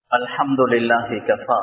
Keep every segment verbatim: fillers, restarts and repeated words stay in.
الحمد لله كفى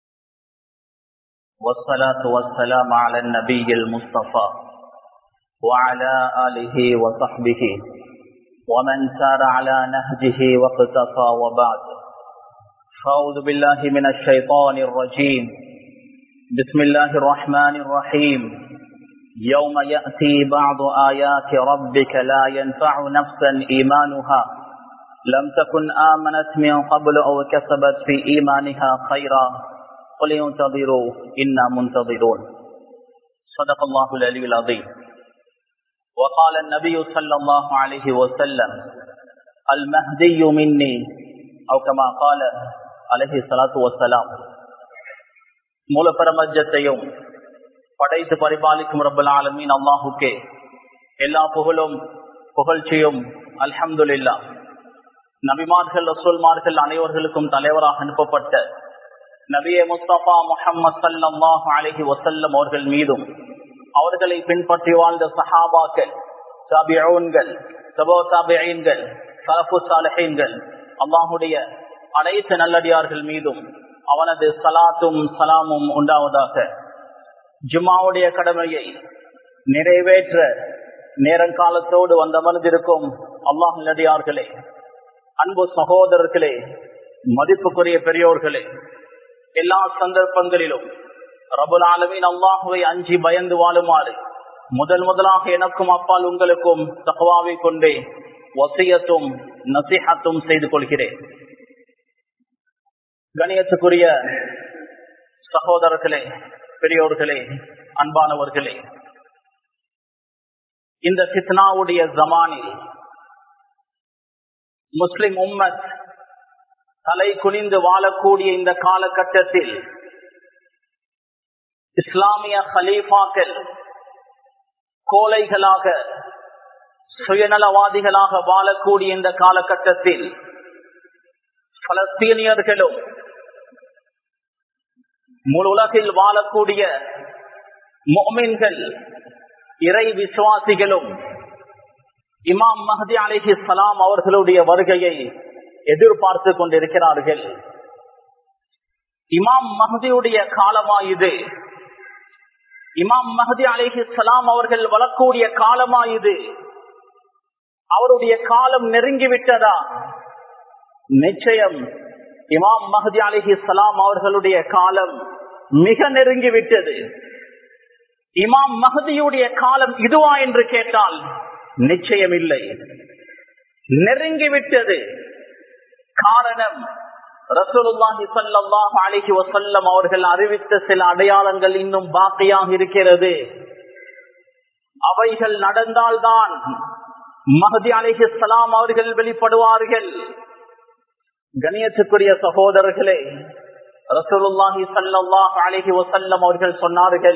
والصلاة والسلام على النبي المصطفى وعلى آله وصحبه ومن سار على نهجه واقتفى وبعد. فأعوذ بالله من الشيطان الرجيم. بسم الله الرحمن الرحيم. يوم يأتي بعض آيات ربك لا ينفع نفسا إيمانها لم تكن آمنت من قبل أو كسبت في إيمانها خيرا قل انتظروا إنا منتظرون. صدق الله العلي العظيم. وقال النبي صلى الله عليه وسلم المهدي مني أو كما قال عليه الصلاة والسلام. மூல பிரபஞ்சத்தையும் படைத்து பரிபாலிக்கும் ரப்பல் ஆலமீன் அல்லாஹுக்கே எல்லா புகழும் புகழ்ச்சியும் அல்ஹம்துலில்லாஹ். நபிமார்கள் ரசூல்மார்கள் அனைவர்களுக்கும் தலைவராக அனுப்பப்பட்ட நபியே முஸ்தபா முஹம்மது ஸல்லல்லாஹு அலைஹி வஸல்லம் அவர்கள் மீதும் அவர்களை பின்பற்றி வாழ்ந்த சஹாபாக்கள், தாபிஊன்கள், தபோ தாபிஈன்கள், ஸலஃபு ஸாலிஹீன்கள், அல்லாஹ்வுடைய அனைத்து நல்லடியார்கள் மீதும் அவனது ஸலாத்தும் ஸலாமும் உண்டாவதாக. ஜும்ஆவுடைய கடமையை நிறைவேற்ற நேரங்காலத்தோடு வந்தமர்ந்திருக்கும் அல்லாஹ் நல்லடியார்களே, அன்பு சகோதரர்களே, மதிப்புக்குரிய பெரியோர்களே, எல்லா சந்தர்ப்பங்களிலும் ரப்பல் ஆலமீன் அல்லாஹ்வை அஞ்சி பயந்து வாழுமாறு முதல் முதலாக எனக்கும் அப்பால் உங்களுக்கும் தக்வாவை கொண்டே வசியத்தும் நசீஹத்தும் செய்து கொள்கிறேன். கணியத்துக்குரிய சகோதரர்களே, பெரியோர்களே, அன்பானவர்களே, இந்த ஃபித்னாவுடைய ஜமானில் முஸ்லிம் உம்மத் தலை குனிந்து வாழக்கூடிய இந்த காலகட்டத்தில் இஸ்லாமிய ஹலீஃபாக்கள் கோழைகளாக சுயநலவாதிகளாக வாழக்கூடிய இந்த காலகட்டத்தில் பலஸ்தீனியர்களும் முழு உலகில் வாழக்கூடிய முஃமின்கள் இறை விசுவாசிகளும் இமாம் மஹ்தி அலைஹிஸ்ஸலாம் அவர்களுடைய வருகையை எதிர்பார்த்து கொண்டிருக்கிறார்கள். இமாம் மஹ்தியுடைய காலமா இது? இமாம் மஹ்தி அலைஹிஸ்ஸலாம் அவர்கள் வரக்கூடிய காலமா இது? அவருடைய காலம் நெருங்கிவிட்டதா? நிச்சயம் இமாம் மஹ்தி அலைஹிஸ்ஸலாம் அவர்களுடைய காலம் மிக நெருங்கிவிட்டது. இமாம் மஹ்தியுடைய காலம் இதுவா என்று கேட்டால் நிச்சயம் இல்லை, நெருங்கிவிட்டது. காரணம், ரசூலுல்லாஹி ஸல்லல்லாஹு அலைஹி வஸல்லம் அவர்கள் அறிவித்த சில அடையாளங்கள் இன்னும் பாக்கியாக இருக்கிறது. அவைகள் நடந்தால்தான் மஹ்தி அலைஹிஸ்ஸலாம் அவர்கள் வெளிப்படுவார்கள். கண்ணியத்துக்குரிய சகோதரர்களே, ரசூலுல்லாஹி ஸல்லல்லாஹு அலைஹி வஸல்லம் அவர்கள் சொன்னார்கள்,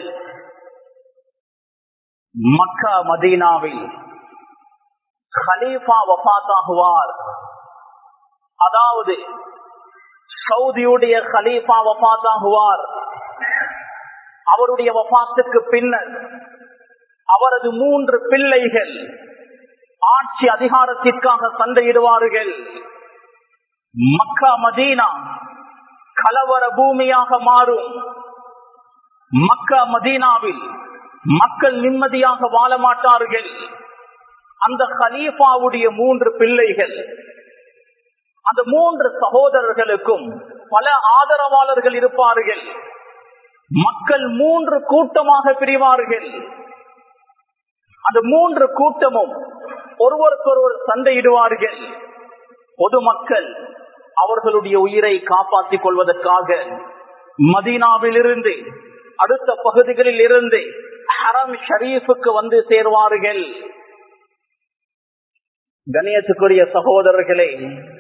மக்கா மதீனாவில் கலீஃபா வஃபாத்தாகுவார். அதாவது சவுதியுடைய கலீஃபா வஃபாத்தாகுவார். அவருடைய வஃபாத்துக்கு பின்னர் அவரது மூன்று பிள்ளைகள் ஆட்சி அதிகாரத்திற்காக சண்டையிடுவார்கள். மக்கா மதீனா கலவர பூமியாக மாறும். மக்கா மதீனாவில் மக்கள் நிம்மதியாக வாழ மாட்டார்கள். அந்த கலீஃபாவுடைய மூன்று பிள்ளைகள், அந்த மூன்று சகோதரர்களுக்கும் பல ஆதரவாளர்கள் இருப்பார்கள். மக்கள் மூன்று கூட்டமாக பிரிவார்கள். அந்த மூன்று கூட்டமும் ஒருவருக்கொருவர் சண்டையிடுவார்கள். பொதுமக்கள் அவர்களுடைய உயிரை காப்பாற்றிக் கொள்வதற்காக மதீனாவில் இருந்து அடுத்த பகுதிகளில் இருந்து ஹரம் ஷரீஃபுக்கு வந்து சேர்வார்கள். கண்ணியத்துக்குரிய சகோதரர்களே,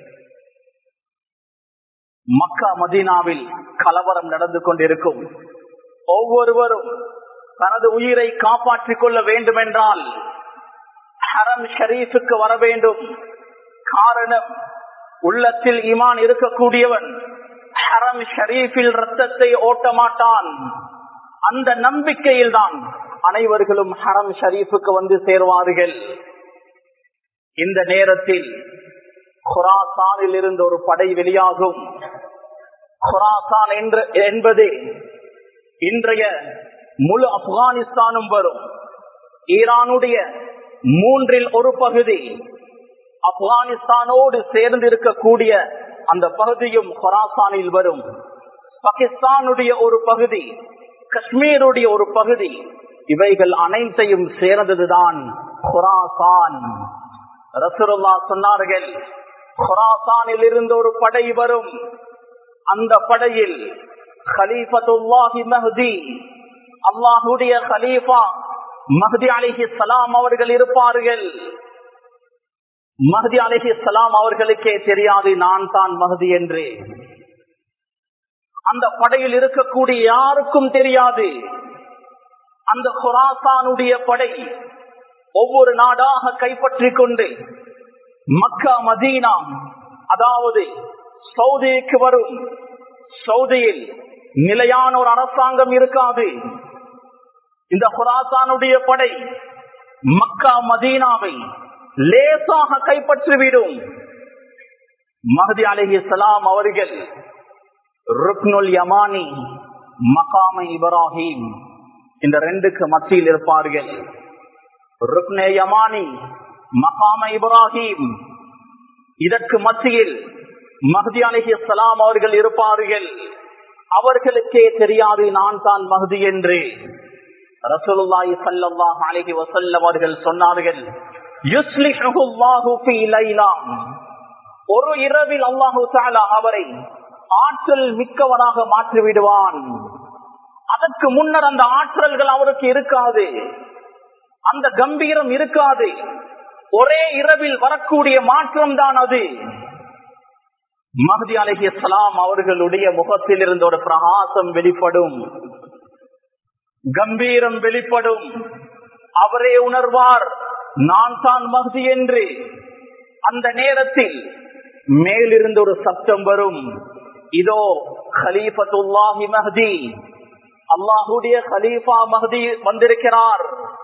மக்கா மதீனாவில் கலவரம் நடந்து கொண்டிருக்கும். ஒவ்வொருவரும் தனது உயிரை காப்பாற்றிக் கொள்ள வேண்டும் என்றால் ஹரம் ஷரீஃபுக்கு வர வேண்டும். காரணம், உள்ளத்தில் ஈமான் இருக்கக்கூடியவன் ஹரம் ஷரீஃபில் ரத்தத்தை ஓட்ட மாட்டான். அந்த நம்பிக்கையில் தான் அனைவர்களும் ஹரம் ஷரீஃபுக்கு வந்து சேர்வார்கள். இந்த நேரத்தில் குராசானில் இருந்து ஒரு படை வெளியாகும். குராசான் என்பது இன்றைய முழு ஆப்கானிஸ்தானும் வரும். ஈரானுடைய மூன்றில் ஒரு பகுதி ஆப்கானிஸ்தானோடு சேர்ந்து இருக்கக்கூடிய அந்த பகுதியும் குராசானில் வரும். பாகிஸ்தானுடைய ஒரு பகுதி, காஷ்மீருடைய ஒரு பகுதி, இவைகள் அனைத்தையும் சேர்ந்ததுதான் குராசான். ரசூலுல்லாஹ் சொன்னார்கள், குராசானில் இருந்து ஒரு படை வரும். அந்த படையில் கலீஃபத்துல்லாஹி மஹ்தி, அல்லாஹ்வுடைய கலீஃபா மஹ்தி அலைஹிஸ்ஸலாம் அவர்கள் இருப்பார்கள். மஹ்தி அலைஹிஸ்ஸலாம் அவர்களுக்கே தெரியாது நான் தான் மஹ்தி என்று. அந்த படையில் இருக்கக்கூடிய யாருக்கும் தெரியாது. அந்த குராசானுடைய படை ஒவ்வொரு நாடாக கைப்பற்றிக் கொண்டு மக்கா மதீனா, அதாவது சவுதிக்கு வரும். சவுதியில் நிலையான ஒரு அரசாங்கம் இருக்காது. இந்த குராசானுடைய படை மக்கா மதீனாவை லேசாக கைப்பற்றிவிடும். மஹ்தி அலைஹிஸ்ஸலாம் அவர்கள் ருக்னுல் யமானி, மகாம இப்ராஹிம், இந்த ரெண்டுக்கு மத்தியில் இருப்பார்கள். ருக்னே யமானி, மகாம இப்ராஹிம், இதற்கு மத்தியில் மஹ்தி அலைஹிஸ்ஸலாம் அவர்கள் இருப்பார்கள். அவர்களுக்கே தெரியாது நான் தான் மஹ்தி என்று. ரசூலுல்லாஹி ஸல்லல்லாஹு அலைஹி வஸல்லம் அவர்கள் சொன்னார்கள், யுஸ்லிஹு அல்லாஹு ஃபீ லைலா, ஒரு இரவில் அல்லாஹு தஆலா அவரை ஆற்றல் மிக்கவராக மாற்றி விடுவான். அதற்கு முன்னர் அந்த ஆற்றல்கள் அவருக்கு இருக்காது, அந்த கம்பீரம் இருக்காது. ஒரே இரவில் வரக்கூடிய மாற்றம் தான் அது. மஹ்தி அலைஹிஸ்ஸலாம் அவர்களுடைய முகத்தில் இருந்த ஒரு பிரகாசம் வெளிப்படும், கம்பீரம் வெளிப்படும். அவரே உணர்வார் நான் தான் மஹ்தி என்று. அந்த நேரத்தில் மேலிருந்து ஒரு சத்தம் வரும், இதோ கலீஃபத்துல்லாஹி மஹ்தி, அல்லாஹ்வுடைய கலீஃபா மஹ்தி வந்திருக்கிறார்,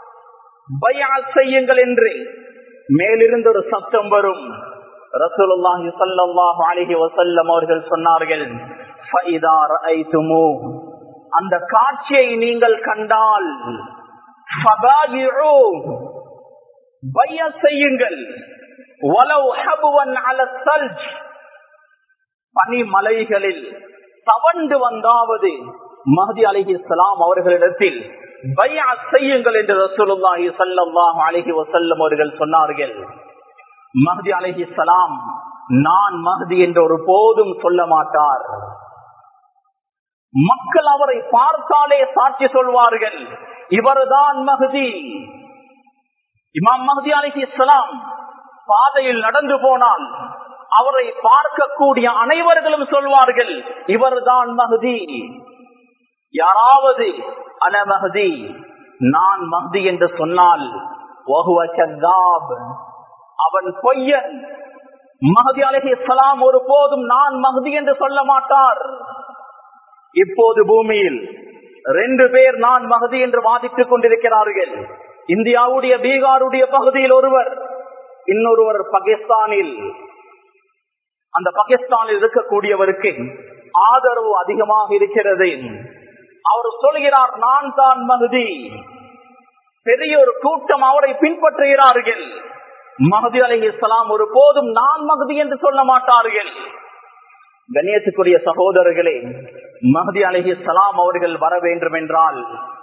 பைஅத் செய்யுங்கள் என்று மேலிருந்து ஒரு சத்தம் வரும். ரசூலுல்லாஹி ஸல்லல்லாஹு அலைஹி வஸல்லம் அவர்கள் சொன்னார்கள், ஃபஇதா ரஅய்துமு, அந்த காட்சியை நீங்கள் கண்டால் ஃபபாயிஉ, பைஅத் செய்யுங்கள், வலவ் ஹபுவன் அலா ஸல்ஜ், பனிமலைகளில் தவண்டு வந்தாவது மஹ்தி அலைஹிஸ்ஸலாம் அவர்களிடத்தில் பைஅத் செய்யுங்கள் என்று ரசூலுல்லாஹி ஸல்லல்லாஹு அலைஹி வஸல்லம் அவர்கள் சொன்னார்கள். மஹ்தி அலைஹிஸ்ஸலாம் நான் மஹ்தி என்று ஒரு போதும் சொல்ல மாட்டார். மக்கள் அவரை பார்த்தாலே சாட்சி சொல்வார்கள், இவர்தான் மஹ்தி. இமாம் மஹ்தி அலைஹிஸ்ஸலாம் பாதையில் நடந்து போனால் அவரை பார்க்கக்கூடிய அனைவர்களும் சொல்வார்கள், இவர்தான் மஹ்தி. யாராவது அன மஹ்தி, நான் மஹ்தி என்று சொன்னால் வஹுவ கذاب, அவன் பொய்யன். மஹ்தி அலைஹிஸ்ஸலாம் ஒரு போதும் நான் மஹ்தி என்று சொல்ல மாட்டார். இப்போது பூமியில் ரெண்டு பேர் நான் மஹ்தி என்று வாதிட்டுக் கொண்டிருக்கிறார்கள். இந்தியாவுடைய பீகாருடைய பகுதியில் ஒருவர், இன்னொருவர் பாகிஸ்தானில். அந்த பாகிஸ்தானில் இருக்கக்கூடியவருக்கு ஆதரவு அதிகமாக இருக்கிறது. அவர் சொல்கிறார் நான் தான் மஹ்தி. பெரிய ஒரு கூட்டம் அவரை பின்பற்றுகிறார்கள். மஹ்தி அலைஹிஸ்ஸலாம் ஒரு போதும் நான் மஹ்தி என்று சொல்ல மாட்டார்கள். கண்ணியத்துக்குரிய சகோதரர்களே, மஹ்தி அலைஹிஸ்ஸலாம் அவர்கள் வர வேண்டும் என்றால்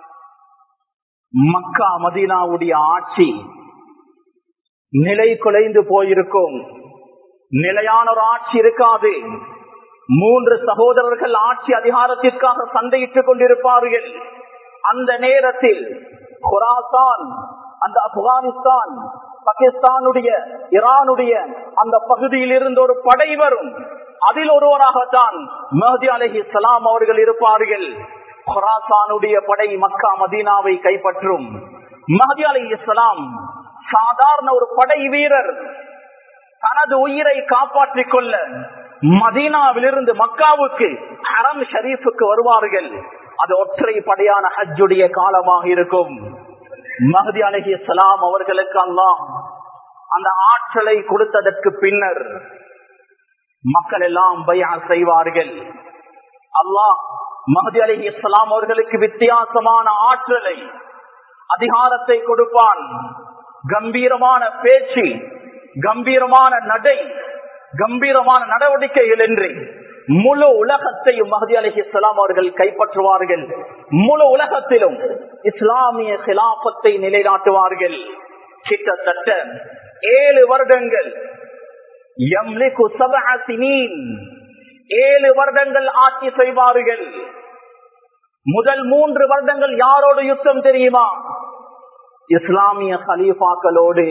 மக்கா மதீனாவுடைய ஆட்சி நிலை குலைந்து போயிருக்கும். நிலையான ஒரு ஆட்சி இருக்காது. மூன்று சகோதரர்கள் ஆட்சி அதிகாரத்திற்காக சண்டையிட்டுக் கொண்டிருப்பார்கள். அந்த நேரத்தில் குராசான், அந்த ஆப்கானிஸ்தான், பாகிஸ்தானுடைய, ஈரானுடைய அந்த பகுதியில் இருந்து ஒரு படை வரும். அதில் ஒருவராகத்தான் மஹ்தி அலைஹிஸ்ஸலாம் அவர்கள் இருப்பார்கள். குராசானுடைய படை மக்கா மதீனாவை கைப்பற்றும். மஹ்தி அலைஹிஸ்ஸலாம் சாதாரண ஒரு படை வீரர். தனது உயிரை காப்பாற்றிக் கொள்ள மதீனாவிலிருந்து மக்காவுக்கு, ஹரம் ஷரீஃபுக்கு வருவார்கள். அது ஒற்றை படையான ஹஜ்ஜுடைய காலமாக இருக்கும். மஹ்தி அலைஹிஸ்ஸலாம் அவர்களுக்கு அல்லாஹ் அந்த ஆற்றலை கொடுத்ததற்கு பின்னர் மக்கள் எல்லாம் பைஅத் செய்வார்கள். அல்லாஹ் மஹ்தி அலைஹிஸ்ஸலாம் அவர்களுக்கு வித்தியாசமான ஆற்றலை, அதிகாரத்தை கொடுப்பான். கம்பீரமான பேச்சு, கம்பீரமான நடை, கம்பீரமான நடவடிக்கைகள் என்று முழு உலகத்தையும் மஹ்தி அலைஹிஸ்ஸலாம் அவர்கள் கைப்பற்றுவார்கள். முழு உலகத்திலும் இஸ்லாமிய கிலாபத்தை நிலைநாட்டுவார்கள். கிட்டத்தட்ட ஏழு வருடங்கள் யம்லிகு சபஅ சினீன், ஏழு வருடங்கள் ஆட்சி செய்வார்கள். முதல் மூன்று வருடங்கள் யாரோடு யுத்தம் தெரியுமா? இஸ்லாமிய கலீஃபாக்களோடு,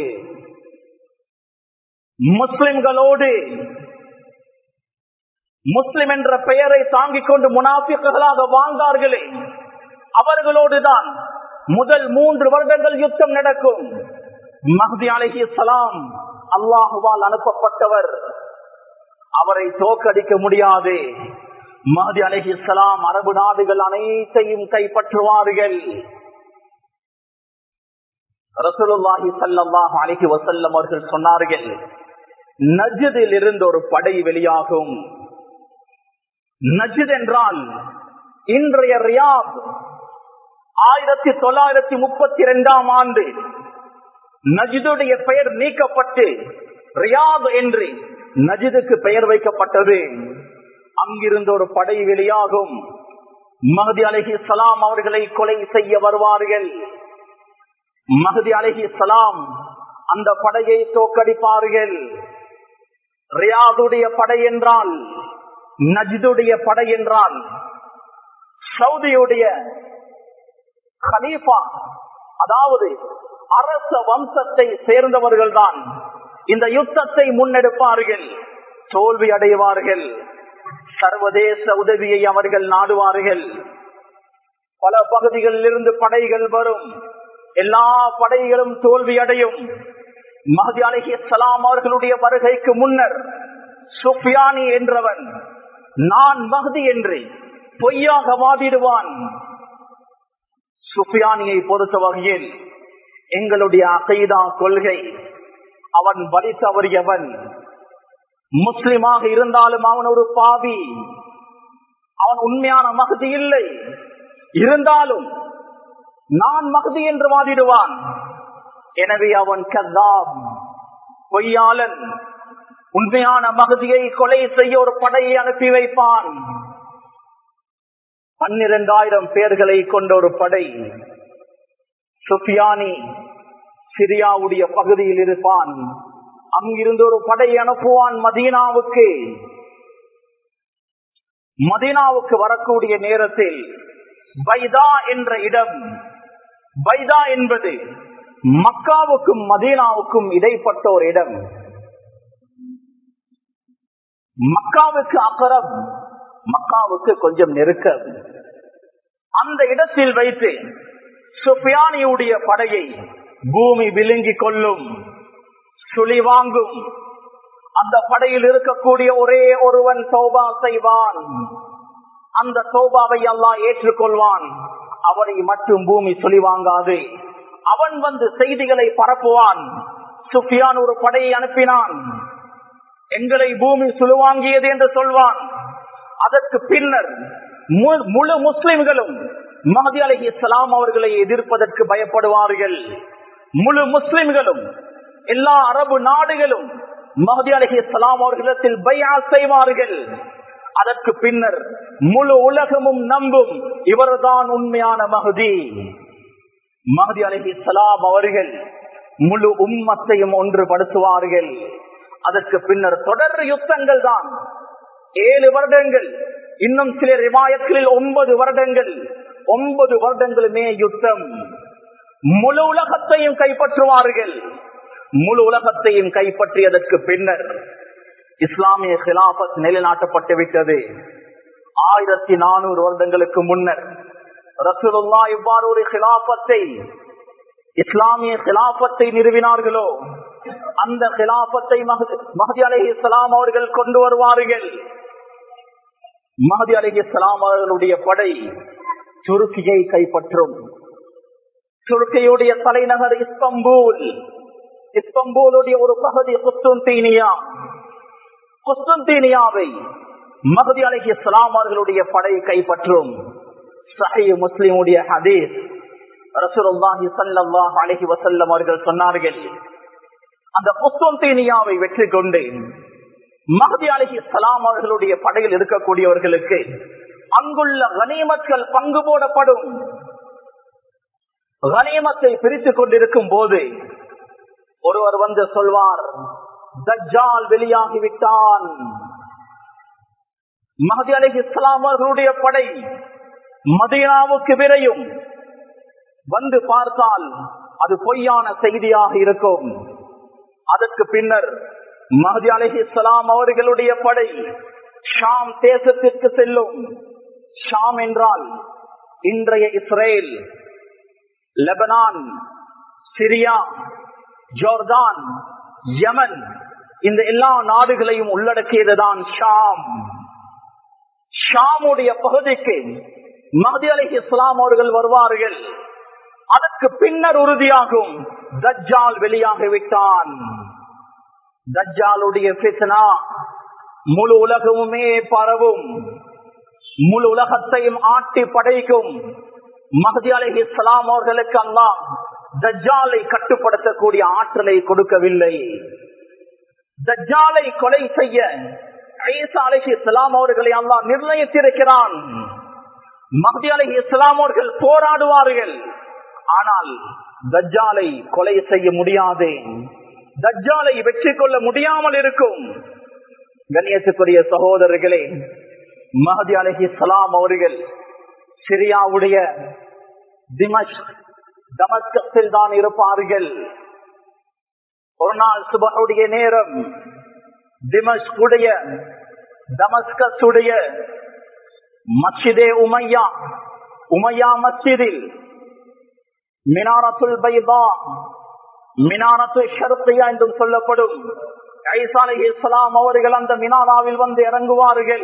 முஸ்லிம்களோடு. முஸ்லிம் என்ற பெயரை தாங்கிக் கொண்டு முனாஃபிக்குகளாக வாழ்ந்தார்களே, அவர்களோடுதான் முதல் மூன்று வருடங்கள் யுத்தம் நடக்கும். மஹ்தி அலைஹிஸ்ஸலாம் அல்லாஹுவால் அனுப்பப்பட்டவர், அவரை தோற்கடிக்க முடியாது. மஹ்தி அலைஹிஸ்ஸலாம் அரபு நாடுகள் அனைத்தையும் கைப்பற்றுவார்கள். ரசூலுல்லாஹி ஸல்லல்லாஹு அலைஹி வஸல்லம் அவர்கள் சொன்னார்கள், நஜ்தில் இருந்து ஒரு படை வெளியாகும். நஜ்த் என்றால் இன்றைய ரியாத். ஆயிரத்தி தொள்ளாயிரத்தி முப்பத்தி இரண்டாம் ஆண்டு நஜ்துடைய பெயர் நீக்கப்பட்டு ரியாத் என்று நஜ்துக்கு பெயர் வைக்கப்பட்டது. அங்கிருந்து ஒரு படை வெளியாகும். மஹ்தி அலைஹிஸ்ஸலாம் அவர்களை கொலை செய்ய வருவார்கள். மஹ்தி அலைஹிஸ்ஸலாம் அந்த படையை தோற்கடிப்பார்கள். ரியாதுடைய படை என்றால், நஜ்துடைய படை என்றால், சவுதியுடைய கலீஃபா, அதாவது அரச வம்சத்தை சேர்ந்தவர்கள் தான் இந்த யுத்தத்தை முன்னெடுப்பார்கள். தோல்வி அடைவார்கள். சர்வதேச உதவியை அவர்கள் நாடுவார்கள். பல பகுதிகளில் இருந்து படைகள் வரும். எல்லா படைகளும் தோல்வி அடையும். மஹ்தி அலைஹிஸ்ஸலாம் அவர்களுடைய வருகைக்கு முன்னர் சுஃபியானி என்றவன் நான் மஹ்தி என்று பொய்யாக வாதிடுவான். சுஃபியானியை பொறுத்த வகையில் எங்களுடைய அகைதா கொள்கை, அவன் வழி தவறியவன், முஸ்லிமாக இருந்தாலும் அவன் ஒரு பாவி, அவன் உண்மையான மஹ்தி இல்லை, இருந்தாலும் நான் மஹ்தி என்று வாதிடுவான். எனவே அவன் கذاب, பொய்யாளன். உண்மையான மஹ்தியை கொலை செய்ய ஒரு படையை அனுப்பி வைப்பான். பன்னிரண்டாயிரம் பேர்களை கொண்ட ஒரு படை. சுஃபியானி சிரியாவுடைய பகுதியில் இருப்பான். அங்கிருந்து ஒரு படை அனுப்புவான் மதீனாவுக்கு. மதீனாவுக்கு வரக்கூடிய நேரத்தில் பைதா என்ற இடம், பைதா என்பது மக்காவுக்கும் மதீனாவுக்கும் இடைப்பட்ட ஒரு இடம். மக்காவுக்கு அகரம், மக்காவுக்கு கொஞ்சம் நெருக்கம். அந்த இடத்தில் வைத்து சுஃபியானியுடைய படையை பூமி விழுங்கிக் கொள்ளும், சுழி வாங்கும். அந்த படையில் இருக்கக்கூடிய ஒரே ஒருவன் தௌபா செய்வான். அந்த தௌபாவை அல்லாஹ் ஏற்றுக்கொள்வான். அவனை மட்டும் பூமி சுழி வாங்காது. அவன் வந்து செய்திகளை பரப்புவான். சுஃபியான் ஒரு படையை அனுப்பினான், எங்களை பூமி சுழுவாங்கியது என்று சொல்வான். அதற்கு பின்னர் முழு முஸ்லிம்களும் மஹ்தி அலைஹிஸ்ஸலாம் அவர்களை எதிர்ப்பதற்கு பயப்படுவார்கள். முழு முஸ்லிம்களும், எல்லா அரபு நாடுகளும் மஹ்தி அலைஹிஸ்ஸலாம் அவர்களிடத்தில் பைஅத் செய்வார்கள். அதற்கு பின்னர் முழு உலகமும் நம்பும், இவர்தான் உண்மையான மஹ்தி. மஹ்தி அலைஹிஸ்ஸலாம் அவர்கள் முழு உம்மத்தையும் ஒன்றுபடுத்துவார்கள். அதற்கு பின்னர் தொடர் யுத்தங்கள் தான். ஏழு வருடங்கள், இன்னும் சில ரிவாயத்களில் ஒன்பது வருடங்கள், ஒன்பது வருடங்களுமே யுத்தம். முழு உலகத்தையும் கைப்பற்றுவார்கள். முழு உலகத்தையும் கைப்பற்றியதற்கு பின்னர் இஸ்லாமிய கிலாபத் நிலைநாட்டப்பட்டு விட்டது. ஆயிரத்தி நானூறு வருடங்களுக்கு முன்னர் ரசூலுல்லாஹ் இவ்வாறு ஒரு கிலாபத்தை, இஸ்லாமிய கிலாபத்தை நிறுவினார்களோ, அந்த கிலாபத்தை மஹ்தி அலைஹிஸ்ஸலாம் அவர்கள் கொண்டு வருவார்கள். மஹ்தி அலைஹிஸ்ஸலாம் அவர்களுடைய படை துருக்கியை கைப்பற்றும். துருக்கியுடைய தலைநகர் இஸ்தம்பூல், இஸ்தம்பூலுடைய ஒரு பகுதி குஸ்துன்தீனியா. குஸ்துன்தீனியாவை மஹ்தி அலைஹிஸ்ஸலாம் அவர்களுடைய படை கைப்பற்றும். சஹீஹ் முஸ்லிமுடைய ஹதீஸ், ரசூலுல்லாஹி ஸல்லல்லாஹு அலைஹி வஸல்லம் அவர்கள் சொன்னார்கள், அந்த குஸ்துன்தீனியாவை வெற்றி கொண்டு மஹ்தி அலைஹிஸ்ஸலாம் அவர்களுடைய படையில் இருக்கக்கூடியவர்களுக்கு அங்குள்ள கனிமத்கள் பங்கு போடப்படும். கனிமத்தை பிரித்துக் கொண்டிருக்கும் போது ஒருவர் வந்து சொல்வார், தஜ்ஜால் வெளியாகிவிட்டான். மஹ்தி அலைஹிஸ்ஸலாம் அவர்களுடைய படை மதீனாவுக்கு விரையும். வந்து பார்த்தால் அது பொய்யான செய்தியாக இருக்கும். அதற்கு பின்னர் மஹ்தி அலைஹிஸ்ஸலாம் அவர்களுடைய படை ஷாம் தேசத்திற்கு செல்லும். ஷாம் என்றால் இன்றைய Israel, Lebanon, Syria, Jordan, Yemen, இந்த எல்லா நாடுகளையும் உள்ளடக்கியதுதான் ஷாம். ஷாமுடைய பகுதிக்கு மஹ்தி அலைஹிஸ்ஸலாம் அவர்கள் வருவார்கள். அதற்கு பின்னர் உறுதியாகும், தஜ்ஜால் வெளியாகிவிட்டான். தஜ்ஜாலுடைய ஃபித்னா முழு உலகமுமே பரவும், முழு உலகத்தையும் ஆட்டி படைக்கும். மஹ்தி அலைஹிஸ்ஸலாம் அவர்களுக்கு அல்லாஹ் தஜ்ஜாலை கட்டுப்படுத்தக்கூடிய ஆற்றலை கொடுக்கவில்லை. தஜ்ஜாலை கொலை செய்ய ஈசா அலைஹிஸ்ஸலாம் அவர்களை அல்லாஹ் நிர்ணயித்திருக்கிறான். மஹ்தி அலைஹிஸ்ஸலாம் அவர்கள் போராடுவார்கள், ஆனால் தஜ்ஜாலை கொலை செய்ய முடியாது, தஜ்ஜாலை வெற்றி கொள்ள முடியாமல் இருக்கும். கண்ணியத்துக்குரிய சகோதரர்களே, மஹ்தி அலைஹிஸ்ஸலாம் அவர்கள் சிரியாவுடைய திமஷ்க் தமஸ்கத்தில் தான் இருப்பார்கள். ஒரு நாள் சுபஹுடைய நேரம் திமஷ்குடைய தமஸ்கஸுடைய மஸ்ஜிதே உமையா உமையா மஸ்ஜிதில் மினாரத்துல் பைதா, மினாரத்து ஷர்கியா என்றும் சொல்லப்படும் ஈசா அலைஹிஸ்ஸலாம் அவர்கள் அந்த மினாராவில் வந்து இறங்குவார்கள்.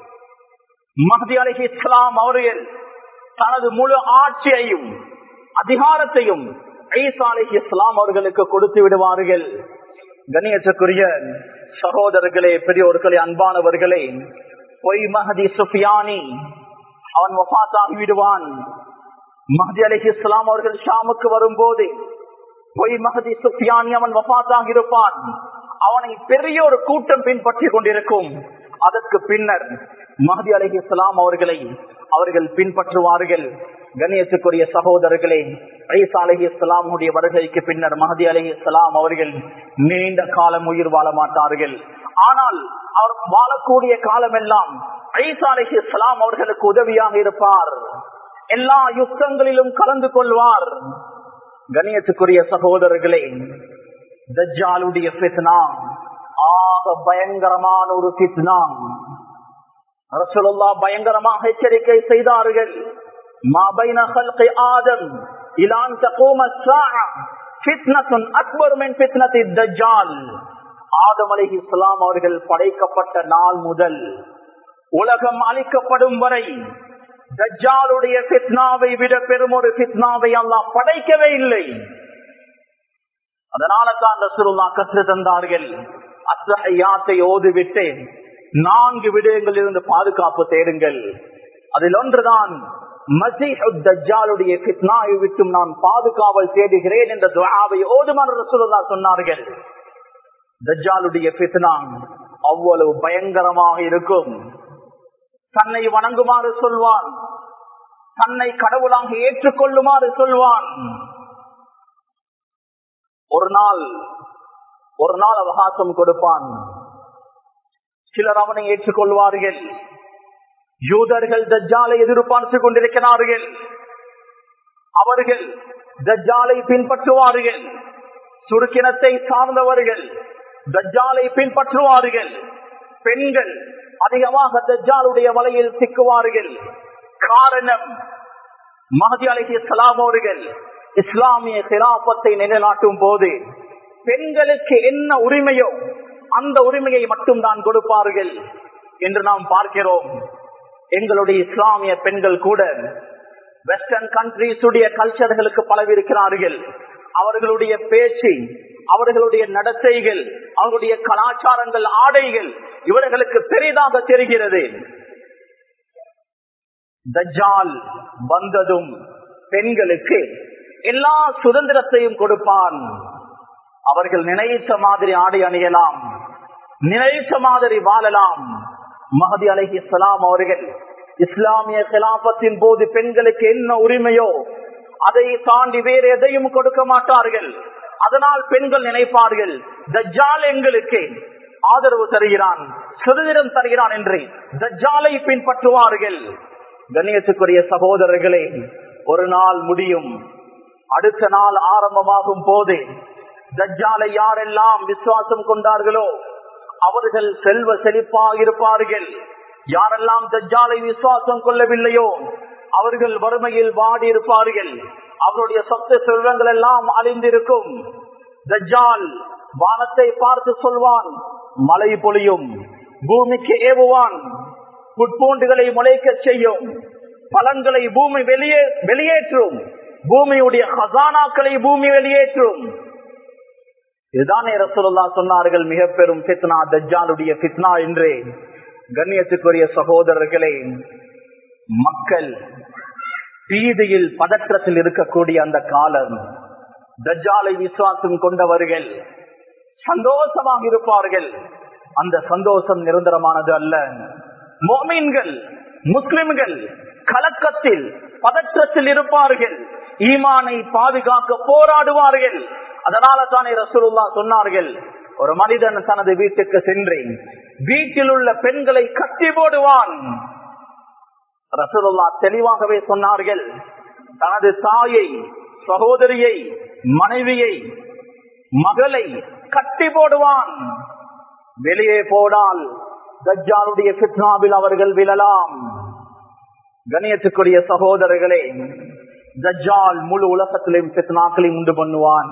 மஹ்தி அலைஹிஸ்ஸலாம் அவர்கள் தனது முழு ஆட்சியையும் அதிகாரத்தையும் ஈசா அலைஹிஸ்ஸலாம் அவர்களுக்கு கொடுத்து விடுவார்கள். கண்ணியத்துக்குரிய சகோதரர்களே, பெரியோர்களே, அன்பானவர்களே, பொய் மஹ்தி சுஃபியானி அவன் வஃபாத்தாகி விடுவான். மஹ்தி அலைஹிஸ்ஸலாம் அவர்கள் ஷாமுக்கு வரும்போது பொய் மஹ்தி சுஃபியானி அவன் வஃபாத்தாகி இருப்பான். அவனை பெரிய ஒரு கூட்டம் பின்பற்றி கொண்டிருக்கும். அதற்கு பின்னர் மஹ்தி அலைஹிஸ்ஸலாம் அவர்களை அவர்கள் பின்பற்றுவார்கள். கண்ணியத்துக்குரிய சகோதரர்களே, ஈசா அலைஹிஸ்ஸலாம் உடைய வருகைக்கு பின்னர் மஹ்தி அலைஹிஸ்ஸலாம் அவர்கள் நீண்ட காலம் உயிர் வாழ மாட்டார்கள். ஆனால் அவர் வாழக்கூடிய காலம் எல்லாம் ஈசா அலைஹிஸ்ஸலாம் அவர்களுக்கு உதவியாக இருப்பார். எல்லா யுத்தங்களிலும் கலந்து கொள்வார். கண்ணியத்துக்குரிய சகோதரர்களே, தஜ்ஜாலுடைய ஃபித்னா ஆக பயங்கரமான ஒரு ஃபித்னா. ரசூலுல்லாஹ் பயங்கரமாக எச்சரிக்கை செய்தார்கள். மா பைன ஹல்கி ஆதம் இலா அன் தகூம ஸாஅ ஃபித்னத்துன் அக்பர் மின் ஃபித்னத்தி தஜ்ஜால். ஆதம் அலைஹிஸ்ஸலாம் அவர்கள் படைக்கப்பட்ட நாள் முதல் உலகம் அழிக்கப்படும் வரை தஜ்ஜாலுடைய ஃபித்னாவை விட பெரும் ஒரு ஃபித்னாவை அல்லாஹ் படைக்கவே இல்லை. அதனால தான் ரசூலுல்லாஹ் கற்று தந்தார்கள், அத்தஹியாத்தை ஓதிவிட்டு நான்கு விடயங்களில் இருந்து பாதுகாப்பு தேடுங்கள். அதில் ஒன்றுதான் மஸீஹுத் தஜ்ஜாலுடைய ஃபித்னாவை விட்டும் நான் பாதுகாவல் தேடுகிறேன் என்ற துஆவை ஓதுமாறு ரசூலுல்லாஹ் சொன்னார்கள். தஜ்ஜாலுடைய ஃபித்னா அவ்வளவு பயங்கரமாக இருக்கும். தன்னை வணங்குமாறு சொல்வான், தன்னை கடவுளாக ஏற்றுக்கொள்ளுமாறு சொல்வான். ஒரு நாள் ஒரு நாள் அவகாசம் கொடுப்பான். சிலர் அவனை ஏற்றுக்கொள்வார்கள். யூதர்கள் தஜ்ஜாலை எதிர்பார்த்து கொண்டிருக்கிறார்கள். அவர்கள் தஜ்ஜாலை பின்பற்றுவார்கள். சுருக்கினத்தை சார்ந்தவர்கள் தஜ்ஜாலை பின்பற்றுவார்கள். பெண்கள் அதிகமாக தஜ்ஜாலுடைய வலையில் சிக்குவார்கள். காரணம், மஹ்தி அலைஹிஸ்ஸலாம் அவர்கள் இஸ்லாமிய கிலாபத்தை நிலைநாட்டும் போது பெண்களுக்கு என்ன உரிமையோ அந்த உரிமையை மட்டும் தான் கொடுப்பார்கள் என்று நாம் பார்க்கிறோம். எங்களுடைய இஸ்லாமிய பெண்கள் கூட வெஸ்டர்ன் கண்ட்ரீஸ் உடைய கல்ச்சர்களுக்கு பழகிருக்கிறார்கள். அவர்களுடைய பேச்சு, அவர்களுடைய நடத்தைகள், அவர்களுடைய கலாச்சாரங்கள், ஆடைகள் இவர்களுக்கு பெரிதாக தெரிகிறது. தஜ்ஜால் வந்ததும் பெண்களுக்கு எல்லா சுதந்திரத்தையும் கொடுப்பான். அவர்கள் நினைத்த மாதிரி ஆடை அணியலாம், நினைத்த மாதிரி வாழலாம். மஹதி அலைஹிஸ்ஸலாம் அவர்கள் இஸ்லாமிய கிலாபத்தின் போது பெண்களுக்கு என்ன உரிமையோ அதை தாண்டி வேறு எதையும் கொடுக்க மாட்டார்கள். அதனால் பெண்கள் நினைப்பார்கள், தஜ்ஜால் எங்களுக்கு ஆதரவு தருகிறான், சுதந்திரம் தருகிறான் என்று தஜ்ஜாலை பின்பற்றுவார்கள். கண்ணியத்துக்குரிய சகோதரர்களே, ஒரு நாள் முடியும், அடுத்த நாள் ஆரம்பமாகும் போது தஜ்ஜாலை யாரெல்லாம் விசுவாசம் கொண்டார்களோ அவர்கள் செல்வ செழிப்பாக இருப்பார்கள். யாரெல்லாம் தஜ்ஜாலை விசுவாசம் கொள்ளவில்லையோ அவர்கள் வறுமையில் வாடி இருப்பார்கள். அவருடைய சொத்து செல்வங்கள் எல்லாம் அழிந்திருக்கும். தஜ்ஜால் வானத்தை பார்த்து சொல்வான், மழை பொழியும், பூமிக்கு ஏவுவான், புட்பூண்டுகளை முளைக்க செய்யும், பலன்களை பூமி வெளியே வெளியேற்றும், பூமியுடைய ஹசானாக்களை பூமி வெளியேற்றும். இதுதானே ரசூலுல்லாஹ் சொன்னார்கள், மிக பெரும் ஃபித்னா தஜ்ஜாலுடைய ஃபித்னா என்று. கண்ணியத்துக்குரிய சகோதரர்களே, மக்கள் பீதியில் பதற்றத்தில் இருக்கக்கூடிய அந்த காலம், தஜ்ஜாலை விசுவாசம் கொண்டவர்கள் சந்தோஷமாக இருப்பார்கள். அந்த சந்தோஷம் நிரந்தரமானது அல்ல. முஃமின்கள், முஸ்லிம்கள் கலக்கத்தில் பதற்றத்தில் இருப்பார்கள், ஈமானை பாதுகாக்க போராடுவார்கள். அதனால தானே ரசூலுல்லாஹ் சொன்னார்கள், ஒரு மனிதன் தனது வீட்டுக்கு சென்று வீட்டில் உள்ள பெண்களை கட்டி போடுவான். ரசூலுல்லாஹ் தெளிவாகவே சொன்னார்கள், தனது தாயை, சகோதரியை, மனைவியை, மகளை கட்டி போடுவான். வெளியே போனால் தஜ்ஜாலுடைய ஃபித்னாவில் அவர்கள் விழலாம். கண்ணியத்துக்குரிய சகோதரர்களே, தஜ்ஜால் முழு உலகத்திலும் ஃபித்னாக்களையும் உண்டு பண்ணுவான்.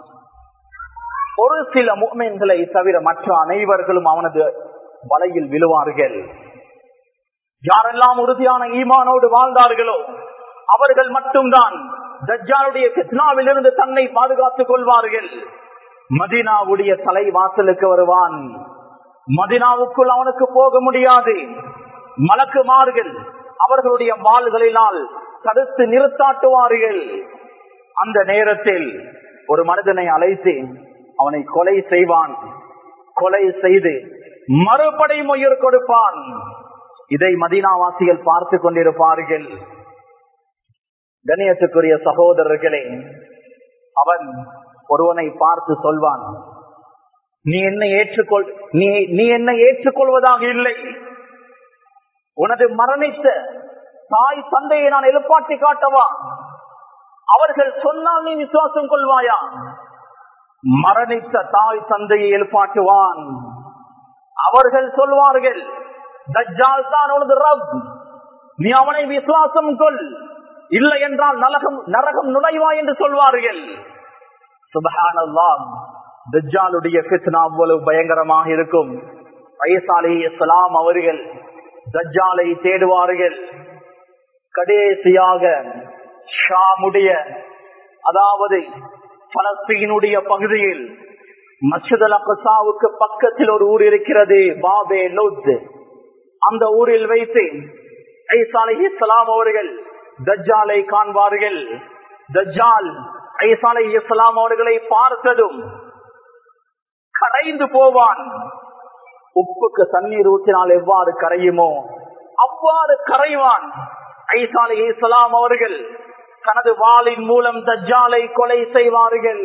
ஒரு சில முஃமின்களை தவிர மற்ற அனைவர்களும் அவனது வலையில் விழுவார்கள். யாரெல்லாம் உறுதியான ஈமானோடு வாழ்ந்தார்களோ அவர்கள் மட்டும்தான் தஜ்ஜாலுடைய ஃபித்னாவில் இருந்து தன்னை பாதுகாத்துக் கொள்வார்கள். மதீனாவுடைய தலைவாசலுக்கு வருவான். மதீனாவுக்குள் அவனுக்கு போக முடியாது. மலக்குமார்கள் அவர்களுடைய வாள்களினால் தடுத்து நிறுத்தாட்டுவார்கள். அந்த நேரத்தில் ஒரு மனிதனை அழைத்து அவனை கொலை செய்வான். கொலை செய்து மறுபடை உயிர் கொடுப்பான். இதை மதீனாவாசிகள் பார்த்து கொண்டிருப்பார்கள். கண்ணியத்துக்குரிய சகோதரர்களே, அவன் ஒருவனை பார்த்து சொல்வான், நீ என்னை ஏற்றுக்கொள் நீ நீ என்னை ஏற்றுக்கொள்வதாக இல்லை. உனது மரணித்த தாய் தந்தையை நான் எழுப்பாட்டி காட்டவா? அவர்கள் சொன்னால் நீ விசுவாசம் கொள்வாயா? மரணித்த தாய் தந்தையை எழுப்பாட்டுவான். அவர்கள் சொல்வார்கள், தஜ்ஜால் தான் உனது ரப், நீ அவனை விசுவாசம் கொள், இல்லை என்றால் நரகம் நரகம் நுழைவாய் என்று சொல்வார்கள். சுப்ஹானல்லாஹ், தஜ்ஜாலுடைய ஃபித்னா அவ்வளவு பயங்கரமாக இருக்கும். ஈசா அலைஹிஸ்ஸலாம் அவர்கள் தஜ்ஜாலை தேடுவார்கள். கடைசியாக ஷாமுடைய, அதாவது பலஸ்தீனுடைய பகுதியில் மஸ்ஜித் அல் அக்ஸாவுக்கு பக்கத்தில் ஒரு ஊர் இருக்கிறது, பாபே லோத். அந்த ஊரில் வைத்து ஈசா அலைஹிஸ்ஸலாம் அவர்கள் தஜ்ஜாலை காண்பார்கள். தஜ்ஜால் ஈசா அலைஹிஸ்ஸலாம் அவர்களை பார்த்ததும் கரைந்து போவான். உப்புக்கு தண்ணீர் ஊற்றினால் எவ்வாறு கரையுமோ அவ்வாறு கரைவான். ஈசா அலைஹிஸ்ஸலாம் அவர்கள் தனது வாளின் மூலம் தஜ்ஜாலை கொலை செய்வார்கள்.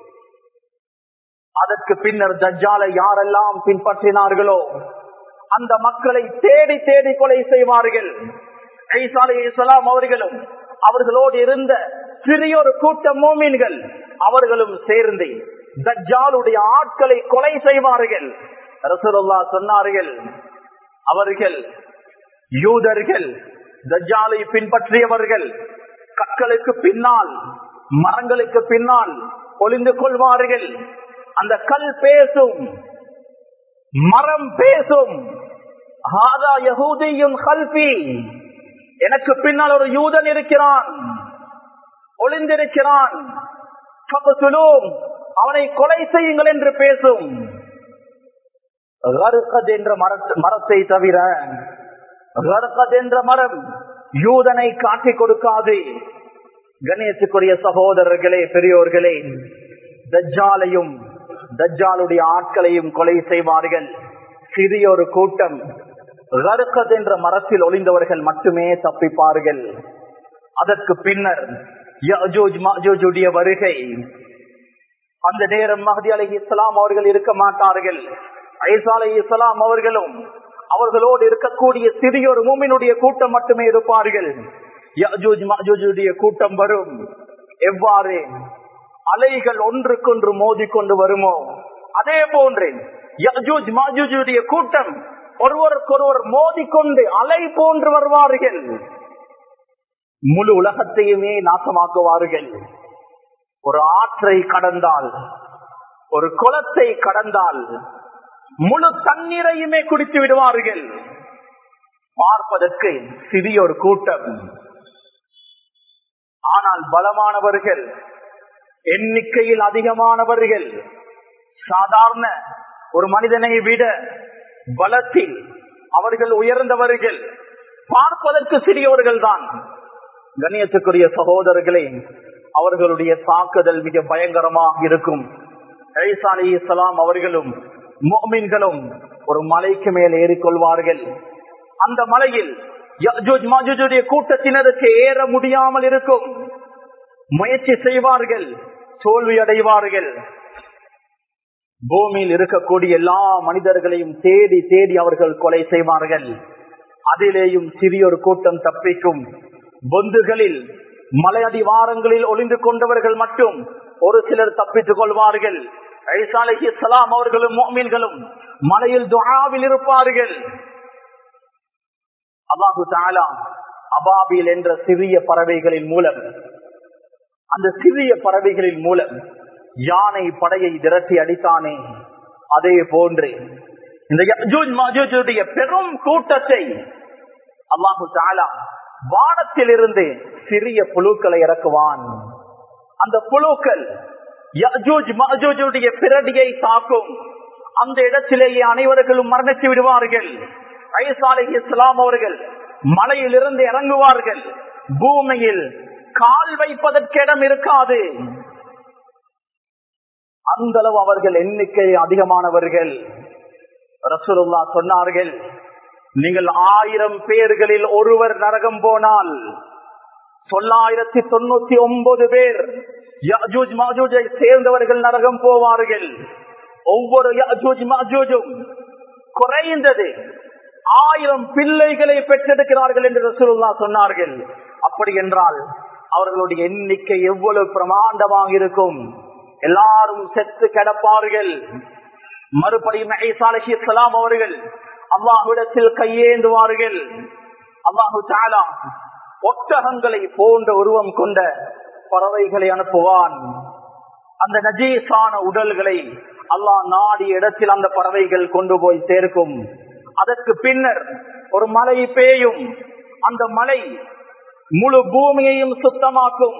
அதற்கு பின்னர் தஜ்ஜாலை யாரெல்லாம் பின்பற்றினார்களோ அந்த மக்களை தேடி தேடி கொலை செய்வார்கள். ஈசா அலைஹிஸ்ஸலாம் அவர்களும் அவர்களோடு இருந்த சிறியொரு கூட்டம் மூமின்கள் அவர்களும் சேர்ந்து தஜ்ஜாலுடைய ஆட்களை கொலை செய்வார்கள். ரசூலுல்லாஹ் சொன்னார்கள், அவர்கள் யூதர்கள் தஜ்ஜாலை பின்பற்றியவர்கள் கற்களுக்கு பின்னால், மரங்களுக்கு பின்னால் ஒளிந்து கொள்வார்கள். அந்த கல் பேசும், மரம் பேசும், ஹாதா யஹூதியுன் கல்பி, எனக்கு பின்னால் ஒரு யூதன் இருக்கிறான், ஒளிந்திருக்கிறான். அவனை கொலை செய்யுங்கள் என்று பேசும். என்ற மரத்தை தவிர என்ற மரம் யூதனை காட்டிக் கொடுக்காது. கணேசுக்குரிய சகோதரர்களே, பெரியோர்களே, தஜ்ஜாலையும் தஜ்ஜாலுடைய ஆட்களையும் கொலை செய்வார்கள். சிறிய ஒரு கூட்டம் கர்கத் என்ற மரத்தில் ஒளிந்தவர்கள் மட்டுமே தப்பிப்பார்கள். அதற்கு பின்னர் யஜூஜ் மஜூஜுடைய வருகை. அந்த நேரம் மஹ்தி அலைஹிஸ்ஸலாம் அவர்கள் இருக்க மாட்டார்கள். ஈசா அலைஹிஸ்ஸலாம் அவர்களும் அவர்களோடு இருக்கக்கூடிய சிறிய ஒரு மூமினுடைய கூட்டம் மட்டுமே இருப்பார்கள். யஜூஜ் மஜூஜுடைய கூட்டம் வரும். எவ்வாறு அலைகள் ஒன்றுக்கொன்று மோதிக்கொண்டு வருமோ அதே போன்று யஜூஜ் மஜூஜுடைய கூட்டம் ஒருவருக்கொருவர் மோதிக்கொண்டு அலை போன்று வருவார்கள். முழு உலகத்தையுமே நாசமாக்குவார்கள். ஒரு ஆற்றை கடந்தால், ஒரு குளத்தை கடந்தால் முழு தண்ணீரையுமே குடித்து விடுவார்கள். பார்ப்பதற்கு சிறிய ஒரு கூட்டம், ஆனால் பலமானவர்கள், எண்ணிக்கையில் அதிகமானவர்கள். சாதாரண ஒரு மனிதனை விட பலத்தில் அவர்கள் உயர்ந்தவர்கள். பார்ப்பதற்கு சிறியவர்கள் தான். கண்ணியத்துக்குரிய சகோதரர்களே, அவர்களுடைய தாக்குதல் மிக பயங்கரமாக இருக்கும். ஈசா அலைஹிஸ்ஸலாம் அவர்களும் முஃமின்களும் ஒரு மலைக்கு மேல் ஏறிக்கொள்வார்கள். அந்த மலையில் யஜூஜ் மஜூஜுடைய கூட்டத்தினருக்கு ஏற முடியாமல் இருக்கும். முயற்சி செய்வார்கள், தோல்வி அடைவார்கள். பூமியில் இருக்கக்கூடிய எல்லா மனிதர்களையும் தேடி தேடி அவர்கள் கொலை செய்வார்கள். அதிலேயும் சிறியொரு கூட்டம் தப்பிக்கும். பொந்துகளில் மலை அடிவாரங்களில் ஒளிந்து கொண்டவர்கள் மட்டும் ஒரு சிலர் தப்பித்துக் கொள்வார்கள். ஈசா அலைஹிஸ்ஸலாம் அவர்களும் முஃமின்களும் மலையில் துஆவில் இருப்பார்கள். அல்லாஹு தஆலா அபாபில் என்ற சிறிய பறவைகளின் மூலம், அந்த சிறிய பறவைகளின் மூலம் யானை படையை திரட்டி அடித்தானே, அதே போன்று இந்த யஜூஜ் மஜூஜுடைய பெரும் கூட்டத்தை அல்லாஹு தஆலா வானத்தில் இருந்து சிறிய புழுக்களை இறக்குவான். அந்த புழுக்கள் யஜூஜ் மஜூஜுடைய பிரடியை தாக்கும். அந்த இடத்திலேயே அனைவர்களும் மரணித்து விடுவார்கள். ஈசா அலைஹிஸ்ஸலாம் அவர்கள் மலையில் இருந்து இறங்குவார்கள். பூமியில் கால் வைப்பதற்கு இடம் இருக்காது. அந்த அளவு அவர்கள் எண்ணிக்கை அதிகமானவர்கள். ரசூலுல்லாஹ் சொன்னார்கள், நீங்கள் ஆயிரம் பேர்களில் ஒருவர் நரகம் போனால் தொள்ளாயிரத்தி தொண்ணூத்தி ஒன்பது பேர் யஜூஜ் மஜூஜை சேர்ந்தவர்கள் நரகம் போவார்கள். ஒவ்வொரு யஜூஜ் மஜூஜும் குறைந்தது ஆயிரம் பிள்ளைகளை பெற்றெடுக்கிறார்கள் என்று ரசூலுல்லாஹ் சொன்னார்கள். அப்படி என்றால் அவர்களுடைய எண்ணிக்கை எவ்வளவு பிரமாண்டமாக இருக்கும். எல்லாரும் செத்து கிடப்பார்கள். மறுபடியும் ஈசா அலைஹிஸ்ஸலாம் அவர்கள் அல்லாஹ்விடத்தில் கையேந்துவார்கள். அல்லாஹு தஆலா ஒட்டகங்களை போன்ற உருவம் கொண்ட பறவைகளை அனுப்புவான். அந்த நஜீஸான உடல்களை அல்லாஹ் நாடிய இடத்தில் அந்த பறவைகள் கொண்டு போய் சேர்க்கும். அதற்கு பின்னர் ஒரு மழை பெய்யும். அந்த மழை முழு பூமியையும் சுத்தமாக்கும்.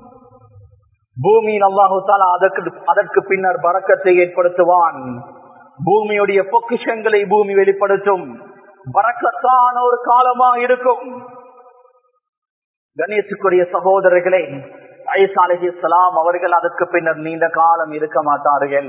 பூமியின் அல்லாஹு தஆலா அதற்கு அதற்கு பின்னர் பரக்கத்தை ஏற்படுத்துவான். பூமியுடைய பொக்கிஷங்களை பூமி வெளிப்படுத்தும். பரக்கத்தான ஒரு காலமாக இருக்கும். கணேசுக்குரிய சகோதரர்களே, ஈசா அலைஹிஸ்ஸலாம் அவர்கள் அதற்கு பின்னர் நீண்ட காலம் இருக்க மாட்டார்கள்.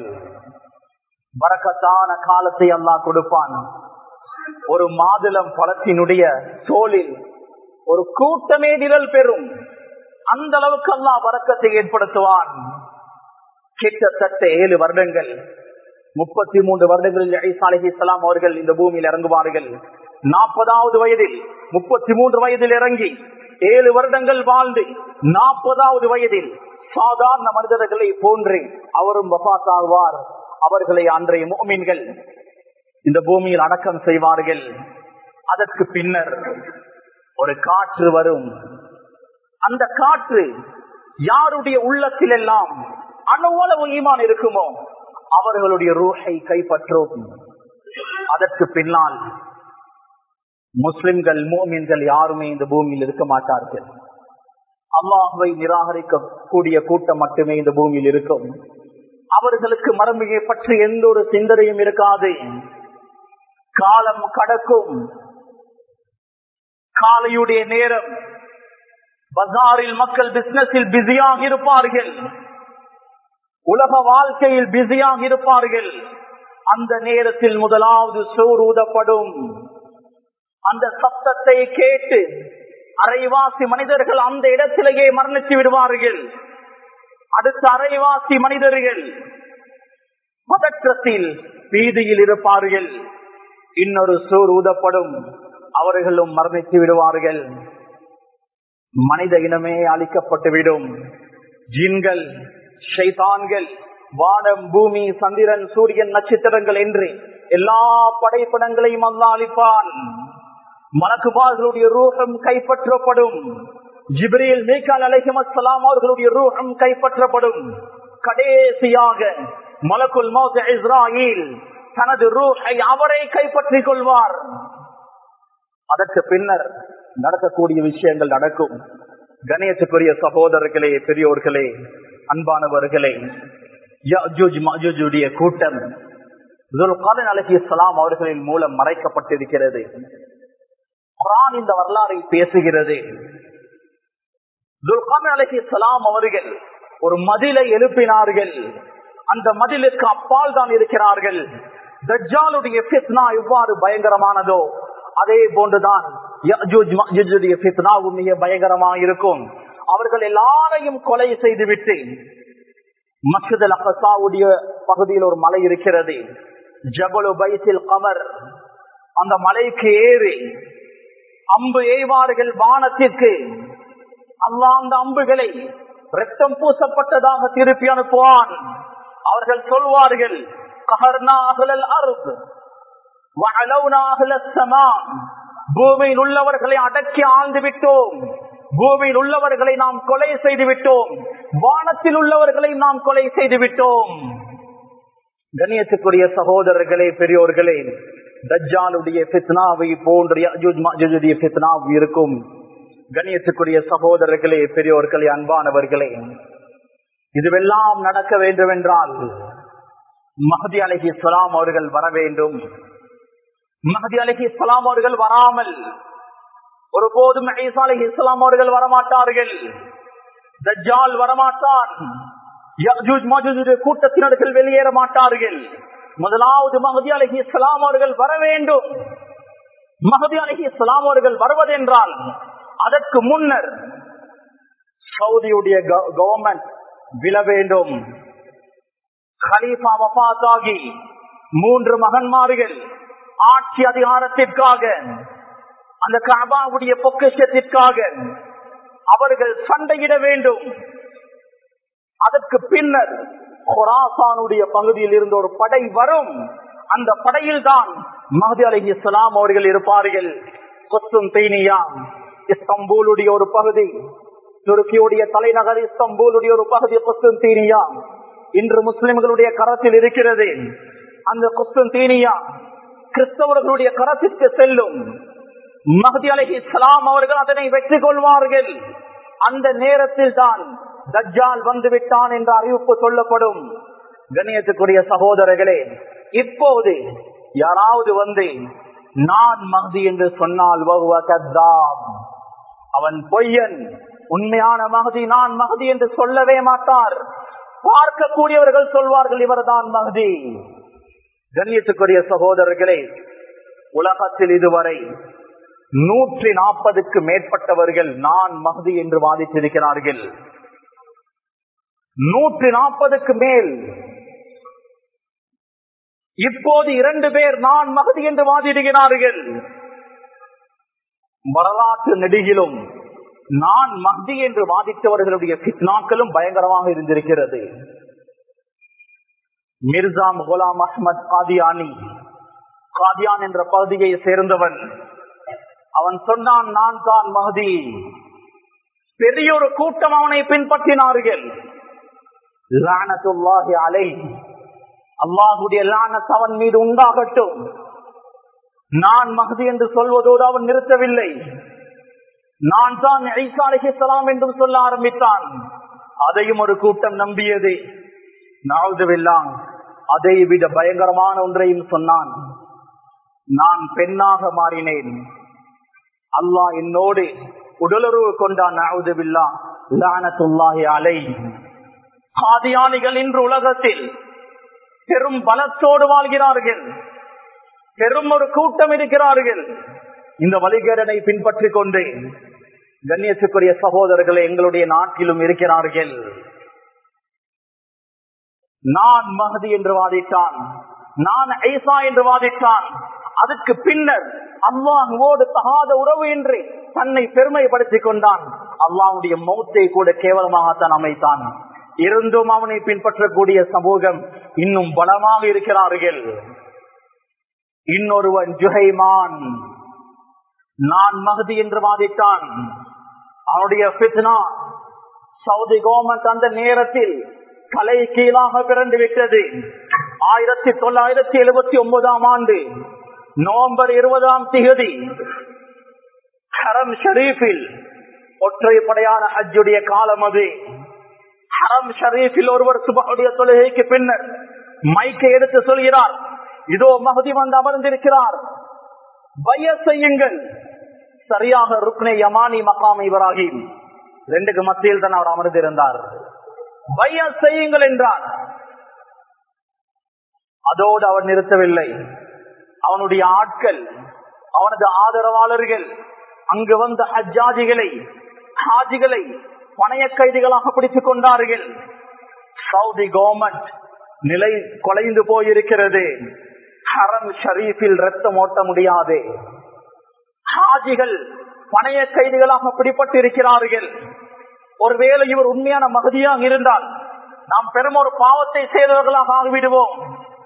பரக்கத்தான காலத்தை அல்லாஹ் கொடுப்பான். ஒரு மாதுளம் பழத்தினுடைய தோலில் ஒரு கூட்டமே நிழல் பெறும். அந்த அளவுக்கு அல்லாஹ் பரக்கத்தை ஏற்படுத்துவான். கிட்டத்தட்ட ஏழு வருடங்கள், முப்பத்தி மூன்று வருடங்களில் ஈசா அலைஹிஸ்ஸலாம் அவர்கள் இந்த பூமியில் இறங்குவார்கள். நாற்பதாவது வயதில் முப்பத்தி மூன்று வயதில் இறங்கி ஏழு வருடங்கள் வாழ்ந்து நாற்பதாவது வயதில் சாதாரண மனிதர்களை போன்று அவரும் வஃபாத் ஆவார். அவர்களை அன்றைய முஃமின்கள் இந்த பூமியில் அடக்கம் செய்வார்கள். அதற்கு பின்னர் ஒரு காற்று வரும். அந்த காற்று யாருடைய உள்ளத்தில் எல்லாம் அணுவளவு ஈமான் இருக்குமோ அவர்களுடைய ரூஹை கைப்பற்றும். அதற்கு பின்னால் முஸ்லிம்கள் முஃமின்கள் யாருமே இந்த பூமியில் இருக்க மாட்டார்கள். அல்லாஹ்வை நிராகரிக்க கூடிய கூட்டம் மட்டுமே இந்த பூமியில் இருக்கும். அவர்களுக்கு மறுமையை பற்றி எந்த ஒரு சிந்தனையும் இருக்காது. காலம் கடக்கும், காலையுடைய நேரம், பஜாரில் மக்கள் பிசினஸில் பிஸியாக இருப்பார்கள், உலக வாழ்க்கையில் பிஸியாக இருப்பார்கள். அந்த நேரத்தில் முதலாவது சூர் ஊதப்படும். அந்த சத்தத்தை கேட்டு அரைவாசி மனிதர்கள் அந்த இடத்திலேயே மரணித்து விடுவார்கள். அடுத்த அரைவாசி மனிதர்கள் பதற்றத்தில் பீதியில் இருப்பார்கள். இன்னொரு சூர் ஊதப்படும், அவர்களும் மரணித்து விடுவார்கள். மனித இனமே அழிக்கப்பட்டுவிடும். ஜின்கள், ஷைத்தான்கள், வானம், பூமி, சந்திரன், சூரியன், நட்சத்திரங்கள் என்று எல்லா படைப்படங்களையும் அல்லாஹ் அழிப்பான். மலக்குமார்களுடைய ரூஹம் கைப்பற்றப்படும். ஜிப்ரீல், மீகால் அலைஹிஸ்ஸலாம் அவர்களுடைய ரூஹம் கைப்பற்றப்படும். கடைசியாக மலக்குல் மௌத் இஸ்ராயீல் தனது ரூஹை அவரை கைப்பற்றிக் கொள்வார். அதற்கு பின்னர் நடக்கக்கூடிய விஷயங்கள் நடக்கும். கணேசக்குரிய சகோதரர்களே, பெரியோர்களே, அன்பானவர்களே, யஜூஜ் மஜூஜுடைய கூட்டம் துல்காதன் அலைஹிஸ்ஸலாம் அவர்களின் மூலம் மறைக்கப்பட்டிருக்கிறது. குர்ஆன் இந்த வரலாறை பேசுகிறது. துல்காதன் அலைஹிஸ்ஸலாம் அவர்கள் ஒரு மதிலை எழுப்பினார்கள். அந்த மதிலுக்கு அப்பால் தான் இருக்கிறார்கள். தஜ்ஜாலுடைய ஃபித்னா எவ்வாறு பயங்கரமானதோ அதே போன்றுதான் யஜூஜ் மஜூஜுடைய ஃபித்னாவும் மிக பயங்கரமாக இருக்கும். அவர்கள் எல்லாரையும் கொலை செய்துவிட்டு மஸ்ஜித் அல் அக்ஸாவுடைய பகுதியில் ஒரு மலை இருக்கிறது, ஜபலு பைத்தில் கமர். அந்த மலைக்கு ஏறி அம்பு எய்வார்கள் வானத்திற்கு. அல்லாஹ் அந்த அம்புகளை ரத்தம் பூசப்பட்டதாக திருப்பி அனுப்புவான். அவர்கள் சொல்வார்கள், கஹர்னா அஹ்லல் அர்த் வஅலௌனா அஹ்லஸ் ஸமா. பூமியில் உள்ளவர்களை அடக்கி ஆழ்ந்து விட்டோம், பூமியில் உள்ளவர்களை நாம் கொலை செய்து விட்டோம், வானத்தில் உள்ளவர்களை நாம் கொலை செய்து விட்டோம். கண்ணியத்துக்குரிய சகோதரர்களே, பெரியோர்களே, தஜ்ஜாலுடைய ஃபித்னாவை போன்ற யஜூஜ் மஜூஜுடைய ஃபித்னாவு இருக்கும். கண்ணியத்துக்குரிய சகோதரர்களே, பெரியோர்களே, அன்பானவர்களே, இதுவெல்லாம் நடக்க வேண்டும் என்றால் மஹ்தி அலைஹிஸ்ஸலாம் அவர்கள் வர வேண்டும். மஹ்தி அலைஹிஸ்ஸலாம் அவர்கள் வராமல் ஒருபோதும் ஈசா அலைஹிஸ்ஸலாம் அவர்கள் வரமாட்டார்கள். தஜ்ஜால் வரமாட்டான். யஜூஜ் மஜூஜுடைய கூட்டத்தினர்கள் வெளியேற மாட்டார்கள். முதலாவது மஹ்தி அலைஹிஸ்ஸலாம் அவர்கள் வர வேண்டும். மஹ்தி அலைஹிஸ்ஸலாம் அவர்கள் வருவதென்றால் அதற்கு முன்னர் சவுதியுடைய கவர்மெண்ட் விழ வேண்டும். கலீஃபா வஃபாத்தாகி மூன்று மகன்மார்கள் ஆட்சி அதிகாரத்திற்காக, அந்த கஅபாவுடைய பொக்கிஷத்திற்காக அவர்கள் சண்டையிட வேண்டும். அதற்கு பின்னர் குராசானுடைய பகுதியில் இருந்து ஒரு படை வரும். அந்த படையில் தான் மஹ்தி அலைஹிஸ்ஸலாம் அவர்கள் இருப்பார்கள். குஸ்துன்தீனியா, இஸ்தம்பூலுடைய ஒரு பகுதி, துருக்கியுடைய தலைநகர் இஸ்தம்பூலுடைய ஒரு பகுதி குஸ்துன்தீனியா இன்று முஸ்லிம்களுடைய கரத்தில் இருக்கிறது. அந்த குஸ்துன்தீனியா கிறிஸ்தவர்களுடைய கரத்திற்கு செல்லும். மஹ்தி அலைஹிஸ்ஸலாம் அவர்கள் அதனை வெற்றி கொள்வார்கள். அந்த நேரத்தில் தான் தஜ்ஜால் வந்து விட்டான் என்ற அறிவிப்பு சொல்லப்படும். கண்ணியத்துக்குரிய சகோதரர்களே, இப்போது யாராவது வந்து நான் மஹ்தி என்று சொன்னால் வஹுவ கத்தாப், அவன் பொய்யன். உண்மையான மஹ்தி நான் மஹ்தி என்று சொல்லவே மாட்டார். பார்க்கக்கூடியவர்கள் சொல்வார்கள் இவர்தான் மஹ்தி. கண்ணியத்துக்குரிய சகோதரர்களே, உலகத்தில் இதுவரை நூற்றி நாற்பதுக்கு மேற்பட்டவர்கள் நான் மஹ்தி என்று வாதிட்டிருக்கிறார்கள். நூற்றி நாற்பதுக்கு மேல். இப்போது இரண்டு பேர் நான் மஹ்தி என்று வாதிடுகிறார்கள். வரலாற்று நெடுகிலும் நான் மஹ்தி என்று வாதிட்டவர்களுடைய ஃபித்னாக்களும் பயங்கரமாக இருந்திருக்கிறது. மிர்சா குலாம் அஹ்மத் காதியானி, காதியான் என்ற பகுதியை சேர்ந்தவன். அவன் சொன்னான், நான் தான் மஹ்தி. பெரிய ஒரு கூட்டம் அவனை பின்பற்றினார்கள். லஅனத்துல்லாஹி அலைஹி, அல்லாஹ்வுடைய லானத் அவன் மீது உண்டாகட்டும். நான் மஹ்தி என்று சொல்வதோடு அவன் நிறுத்தவில்லை. நான் தான் ஈசா அலைஹிஸ்ஸலாம் என்றும் சொல்ல ஆரம்பித்தான். அதையும் ஒரு கூட்டம் நம்பியது. நஅூதுபில்லாஹ் அதை விட பயங்கரமான ஒன்றையும் சொன்னான். நான் பெண்ணாக மாறினேன், அல்லாஹ் என்னோடு உடலுறவு கொண்டான். நஅூதுபில்லாஹ் லஅனத்துல்லாஹி அலைஹி. காதியானிகள் இன்று உலகத்தில் பெரும் பலத்தோடு வாழ்கிறார்கள், பெரும் ஒரு கூட்டம் இருக்கிறார்கள். இந்த வழிகேடனை பின்பற்றிக் கொண்டு கண்ணியத்துக்குரிய சகோதரர்களை எங்களுடைய நாட்டிலும் இருக்கிறார்கள். நான் மஹதி என்று வாதிட்டான், நான் ஈசா என்று வாதிட்டான். அதுக்கு பின்னர் அல்லாஹ்வோடு தகாத உறவு என்று தன்னை பெருமைப்படுத்திக் கொண்டான். அல்லாஹ்வுடைய மௌத்தை கூட கேவலமாகத்தான் அமைத்தான். இருந்தும் அவனை பின்பற்றக்கூடிய சமூகம் இன்னும் பலமாக இருக்கிறார்கள். இன்னொருவன் ஜுஹைமான், நான் மஹதி என்று வாதிட்டான். அவனுடைய ஃபித்னா சவுதி கவர்மெண்ட் அந்த நேரத்தில் கலை கீழாக பிறந்து விட்டது. ஆயிரத்தி தொள்ளாயிரத்தி எழுபத்தி ஒன்பதாம் ஆண்டு நவம்பர் இருபதாம் தேதி ஹரம் ஷரீஃபில் ஒற்றைப்படையான ஹஜ்ஜுடைய காலம் அது. ஹரம் ஷரீஃபில் ஒருவர் சுபஹுடைய தொழுகைக்கு பின்னர் மைக்கை எடுத்து சொல்கிறார், இதோ மஹதி வந்து அமர்ந்திருக்கிறார், பைஅத் செய்யுங்கள். சரியாக ருக்னே யமானி மகாம் இப்ராஹிம் ரெண்டுக்கு மத்தியில் தான் அவர் அமர்ந்திருந்தார். பைஅத் செய்யுங்கள் என்றார். அதோடு அவர் நிறுத்தவில்லை. அவனுடைய ஆட்கள், அவனது ஆதரவாளர்கள் அங்கு வந்த ஹஜ்ஜாஜிகளை ஹாஜிகளை பணைய கைதிகளாக பிடித்துக் கொண்டார்கள். சவுதி கவர்மெண்ட் நிலை கொலைந்து போயிருக்கிறது. ஹரம் ஷரீஃபில் ரத்தம் ஓட்ட முடியாது. ஹாஜிகள் பணைய கைதிகளாக பிடிப்பட்டு இருக்கிறார்கள். ஒருவேளை இவர் உண்மையான மகதியாக இருந்தால் நாம் பெரும் ஒரு பாவத்தை செய்தவர்களாக ஆகிவிடுவோம்.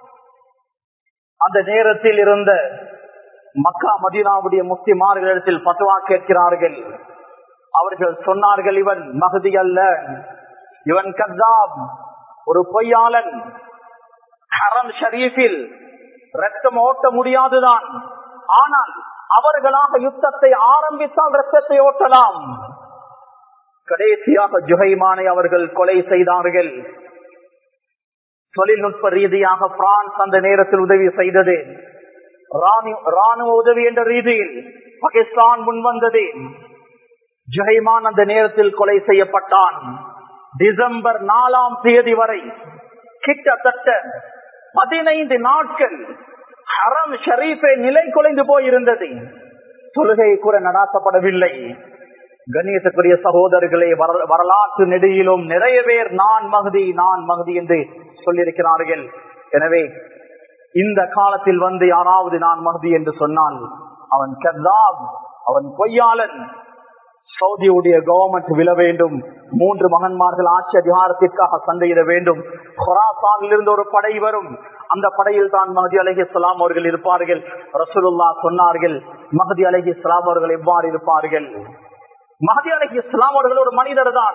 அந்த நேரத்தில் இருந்த மக்கா மதீனாவுடைய முஸ்லிமார்களிடத்தில் பத்வா கேட்கிறார்கள். அவர்கள் சொன்னார்கள், இவன் மஹதி அல்ல, இவன் கஸ்ஸாப், ஒரு பொய்யாளன். ஹரம் ஷரீஃபில் ரத்தம் ஓட்ட முடியாதுதான், ஆனால் அவர்களாக யுத்தத்தை ஆரம்பித்தால் ரத்தத்தை ஓட்டலாம். கடைசியாக ஜுஹைமானை அவர்கள் கொலை செய்தார்கள். தொழில்நுட்ப ரீதியாக பிரான்ஸ் அந்த நேரத்தில் உதவி செய்தது. ராணுவ உதவி என்ற ரீதியில் பாகிஸ்தான் முன்வந்தது. ஜுஹைமான் அந்த நேரத்தில் கொலை செய்யப்பட்டான். டிசம்பர் நாலாம் தேதி வரை கிட்டத்தட்ட பதினைந்து நாட்கள் ஹரம் ஷரீஃபை நிலை குலைந்து போயிருந்தது. தொழுகை கூட நடாத்தப்படவில்லை. கண்ணியத்துக்குரிய சகோதரர்களே, வரலாற்று நெடியிலும் நிறைய பேர் நான் மஹதி நான் மஹதி என்று சொல்லியிருக்கிறார்கள். எனவே இந்த காலத்தில் வந்து யாராவது நான் மஹதி என்று சொன்னால் அவன் கஸ்ஸாப், அவன் பொய்யாளன். சவுதியுடைய கவர்மெண்ட் விழ வேண்டும். மூன்று மகன்மார்கள் ஆட்சி அதிகாரத்திற்காக சண்டையிட வேண்டும். ஹுராசானில் இருந்து ஒரு படை வரும். அந்த படையில் தான் மஹதி அலைஹிஸ்ஸலாம் அவர்கள் இருப்பார்கள். ரசூலுல்லாஹ் சொன்னார்கள், மஹதி அலைஹிஸ்ஸலாம் அவர்கள் எவ்வாறு இருப்பார்கள்? மஹதி அலைஹிஸ்ஸலாம் அவர்கள் ஒரு மனிதர் தான்,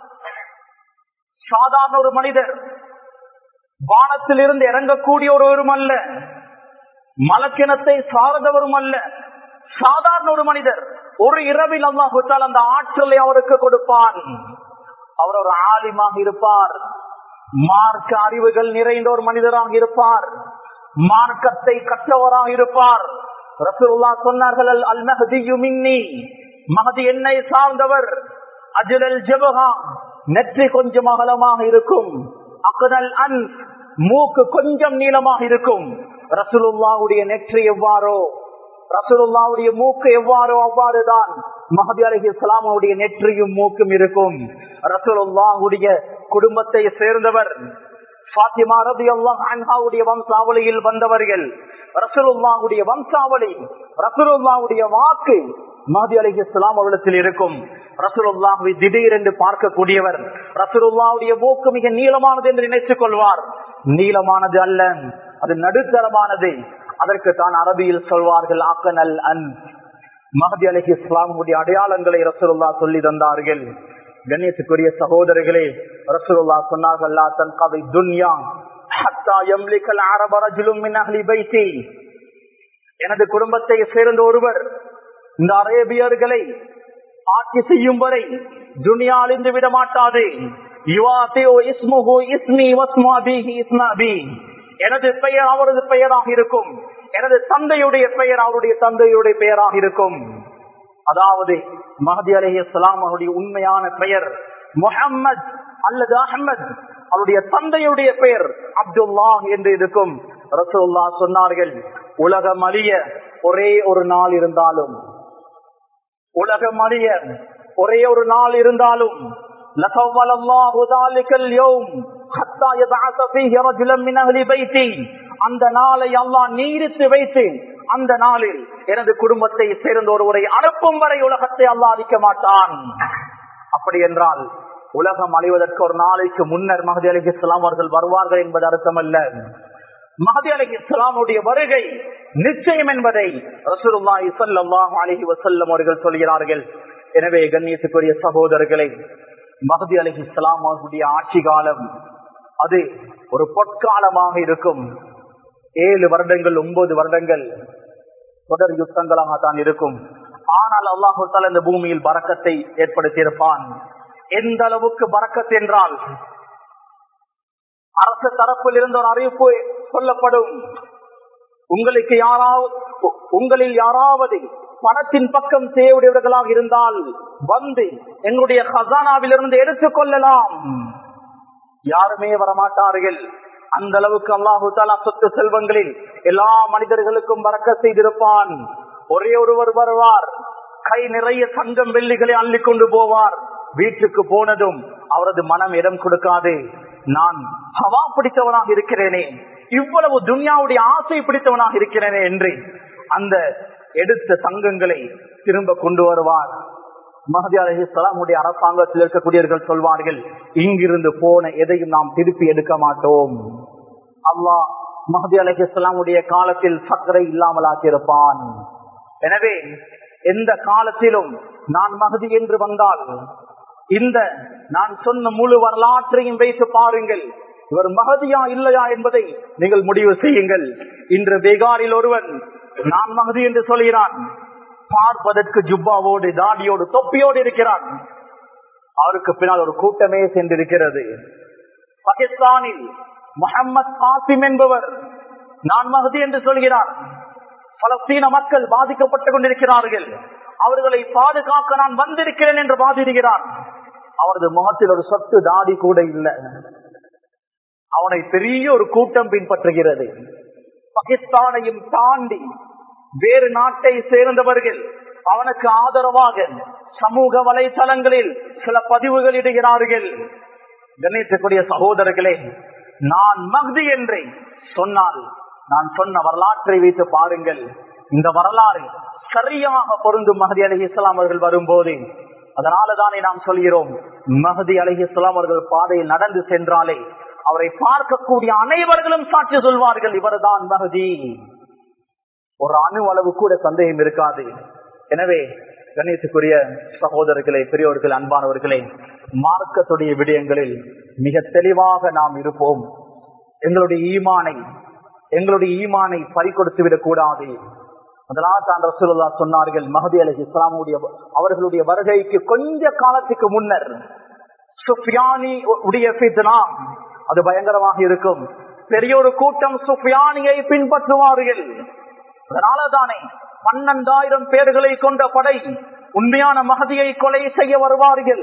சாதாரண ஒரு மனிதர். வானத்தில் இருந்து இறங்கக்கூடிய ஒருவரும் அல்ல, மலக்கினத்தை சார்ந்தவரும் அல்ல, சாதாரண ஒரு மனிதர். ஒரு இரவில் அல்லாஹ் தஆலா அந்த ஆற்றலை அவருக்கு கொடுப்பான். அவர் ஒரு ஆலிமாக இருப்பார், மார்க்க அறிவுகள் நிறைந்த ஒரு மனிதராக இருப்பார், மார்க்கத்தை கற்றவராக இருப்பார். ரசூலுல்லாஹ் சொன்னார்கள், அல் மஹ்தியு மின்னி, மஹதி என்னை சார்ந்தவர். அஜ்லல் ஜபஹா, நெற்றி கொஞ்சம் அகலமாக இருக்கும். அக்னல் அன், மூக்கு கொஞ்சம் நீளமாக இருக்கும். ரசூலுல்லாஹ்வுடைய நெற்றி எவ்வாறோ, ரசூலுல்லாஹ்வுடைய மூக்கு எவ்வாறோ அவ்வாறுதான் மஹதி அலைஹிஸ்ஸலாம் அவருடைய நெற்றியும் மூக்கும் இருக்கும். ரசூலுல்லாஹ்வுடைய குடும்பத்தை சேர்ந்தவர். ஃபாத்திமா ரலியல்லாஹு அன்ஹாவுடைய வம்சாவளியில் வந்தவர்கள். ரசூலுல்லாஹ்வுடைய வம்சாவளி, ரசூலுல்லாஹ்வுடைய வாக்கு மஹதி அலைஹிஸ்ஸலாம் அவரிடத்தில் இருக்கும். ரசூலுல்லாஹ்வை திடீரென்று பார்க்கக்கூடியவர். ரசூலுல்லாஹ்வுடைய மூக்கு மிக நீளமானது என்று நினைத்துக் கொள்வார். நீளமானது அல்ல, அது நடுத்தரமானது. அதற்கு தான் அரபியில் சொல்வார்கள் அக்னல் அன். மஹதி அலைஹிஸ்ஸலாமுடைய அடையாளங்களை ரசூலுல்லாஹ் சொல்லி தந்தார்கள். கண்ணியத்துக்குரிய சகோதரர்களே, ரசூலுல்லாஹ் சொன்னார்கள், லா தன்கதி துன்யா ஹத்தா யம்லிகல் அரப ரஜுலுன் மின் அஹ்லி பைத்தி. எனது குடும்பத்தை சேர்ந்த ஒருவர் இந்த அரேபியர்களை ஆட்சி செய்யும் வரை துனியா அழிந்து விட மாட்டாது. எனது பெயர் அவரது பெயராக இருக்கும், எனது தந்தையுடைய பெயர் அவருடைய தந்தையுடைய பெயராக இருக்கும். அதாவது மஹதி அலைஹிஸ்ஸலாம் அவருடைய உண்மையான பெயர் முஹம்மத் அல்லது அஹ்மத், அவருடைய தந்தையுடைய பெயர் அப்துல்லா என்று இருக்கும். ரசூலுல்லாஹ் சொன்னார்கள், உலகம் அழிய ஒரே ஒரு நாள் இருந்தாலும், உலகம் அழிய ஒரே ஒரு நாள் இருந்தாலும் அந்த நாளை அல்லாஹ் நீடித்து வைத்து அந்த நாளில் எனது குடும்பத்தை சேர்ந்த ஒருவரை அனுப்பும் வரை உலகத்தை அல்லாஹ் அழிக்க மாட்டான். அப்படி என்றால் உலகம் அழிவதற்கு ஒரு நாளைக்கு முன்னர் மஹதி அலைஹிஸ்ஸலாம் அவர்கள் வருவார்கள் என்பது அர்த்தம் அல்ல. மஹதி அலைஹிஸ்ஸலாமுடைய வருகை நிச்சயம் என்பதை ரசூலுல்லாஹி ஸல்லல்லாஹு அலைஹி வஸல்லம் அவர்கள் சொல்கிறார்கள். எனவே கண்ணியத்துக்குரிய சகோதரர்களை, மஹதி அலைஹிஸ்ஸலாம் அவர்களுடைய ஆட்சி காலம் அது ஒரு பொற்காலமாக இருக்கும். ஏழு வருடங்கள் ஒன்பது வருடங்கள் தொடர் யுத்தங்களாக தான் இருக்கும். ஆனால் அல்லாஹு தஆலா இந்த பூமியில் பரக்கத்தை ஏற்படுத்தி இருப்பான். எந்த அளவுக்கு பரக்கத் என்றால், அரசு தரப்பில் இருந்து ஒரு அறிவிப்பு சொல்லப்படும், உங்களுக்கு யாராவது உங்களில் யாராவது பணத்தின் பக்கம் தேவையுடையவர்களாக இருந்தால் வந்து எங்களுடைய ஹசானாவில் இருந்து எடுத்துக் கொள்ளலாம். யாருமே வரமாட்டார்கள். அந்த அளவுக்கு அல்லாஹு தஆலா சொத்து செல்வங்களில் எல்லா மனிதர்களுக்கும் பரக்கத் செய்திருப்பான். ஒரே ஒருவர் வருவார், கை நிறைய தங்கம் வெள்ளிகளை அள்ளி கொண்டு போவார். வீட்டுக்கு போனதும் அவரது மனம் இடம் கொடுக்காது, நான் ஹவா பிடித்தவனாக இருக்கிறேனே, இவ்வளவு துன்யாவுடைய ஆசை பிடித்தவனாக இருக்கிறேனே என்று அந்த எடுத்த தங்கங்களை திரும்ப கொண்டு வருவார். மஹதி அலைஹிஸ்ஸலாமுடைய அரசாங்கத்தில் இருக்கக்கூடியவர்கள் சொல்வார்கள், இங்கிருந்து போன எதையும் நாம் திருப்பி எடுக்க மாட்டோம். அல்லாஹ் மஹதி அலைஹிஸ்ஸலாமுடைய காலத்தில் சக்கரை இல்லாமல் ஆக்கியிருப்பான். எனவே எந்த காலத்திலும் நான் மஹதி என்று வந்தால் இந்த நான் சொன்ன முழு வரலாற்றையும் வைத்து பாருங்கள், இவர் மஹதியா இல்லையா என்பதை நீங்கள் முடிவு செய்யுங்கள். இன்று பீகாரில் ஒருவன் நான் மஹதி என்று சொல்கிறான், பார்ப்பதற்கு ஜுப்பாவோடு தாடியோடு தொப்பியோடு இருக்கிறான். அவருக்கு பின்னால் ஒரு கூட்டமே சென்றிருக்கிறது. பாகிஸ்தானில் முஹம்மது காசிம் என்பவர் நான் மஹதி என்று சொல்கிறார். பலஸ்தீன மக்கள் பாதிக்கப்பட்டுக் கொண்டிருக்கிறார்கள், அவர்களை பாதுகாக்க நான் வந்திருக்கிறேன் என்று வாதிடுகிறார். அவரது முகத்தில் ஒரு சொட்டு தாடி கூட இல்லை. அவனை பெரிய ஒரு கூட்டம் பின்பற்றுகிறது. பாகிஸ்தானையும் தாண்டி வேறு நாட்டை சேர்ந்தவர்கள் அவனுக்கு ஆதரவாக சமூக வலைதளங்களில் சில பதிவுகள் இடுகிறார்கள். கணேசக்கூடிய சகோதரர்களே, நான் மஹ்தி என்று சொன்னால் நான் சொன்ன வரலாற்றை வைத்து பாருங்கள். இந்த வரலாறு சரியாக பொருந்தும் மஹதி அலைஹிஸ்ஸலாம் அவர்கள் வரும்போது. அதனாலதானே நாம் சொல்கிறோம், மஹதி அலைஹிஸ்ஸலாம் அவர்கள் பாதையில் நடந்து சென்றாலே அவரை பார்க்கக்கூடிய அனைவர்களும் சாட்சி சொல்வார்கள், இவர்தான் மஹதி. ஒரு அணு அளவு கூட சந்தேகம் இருக்காது. எனவே கணேசுக்குரிய சகோதரர்களே, பெரியோர்கள், அன்பானவர்களே, மார்க்கத்துடைய விடயங்களில் மிக தெளிவாக நாம் இருப்போம். எங்களுடைய ஈமானை எங்களுடைய ஈமானை பறிகொடுத்து விடக் கூடாது. அதனால் தான் ரசூலுல்லாஹ் சொன்னார்கள், மஹதி அலைஹிஸ்ஸலாமுடைய அவர்களுடைய வருகைக்கு கொஞ்ச காலத்துக்கு முன்னர் சுஃபியானி உடைய ஃபித்னா அது பயங்கரமாக இருக்கும். பெரிய ஒரு கூட்டம் சுஃபியானியை பின்பற்றுவார்கள். அதனால தானே பன்னெண்டாயிரம் பேர்களை கொண்ட படை உண்மையான மஹதியை கொலை செய்ய வருவார்கள்.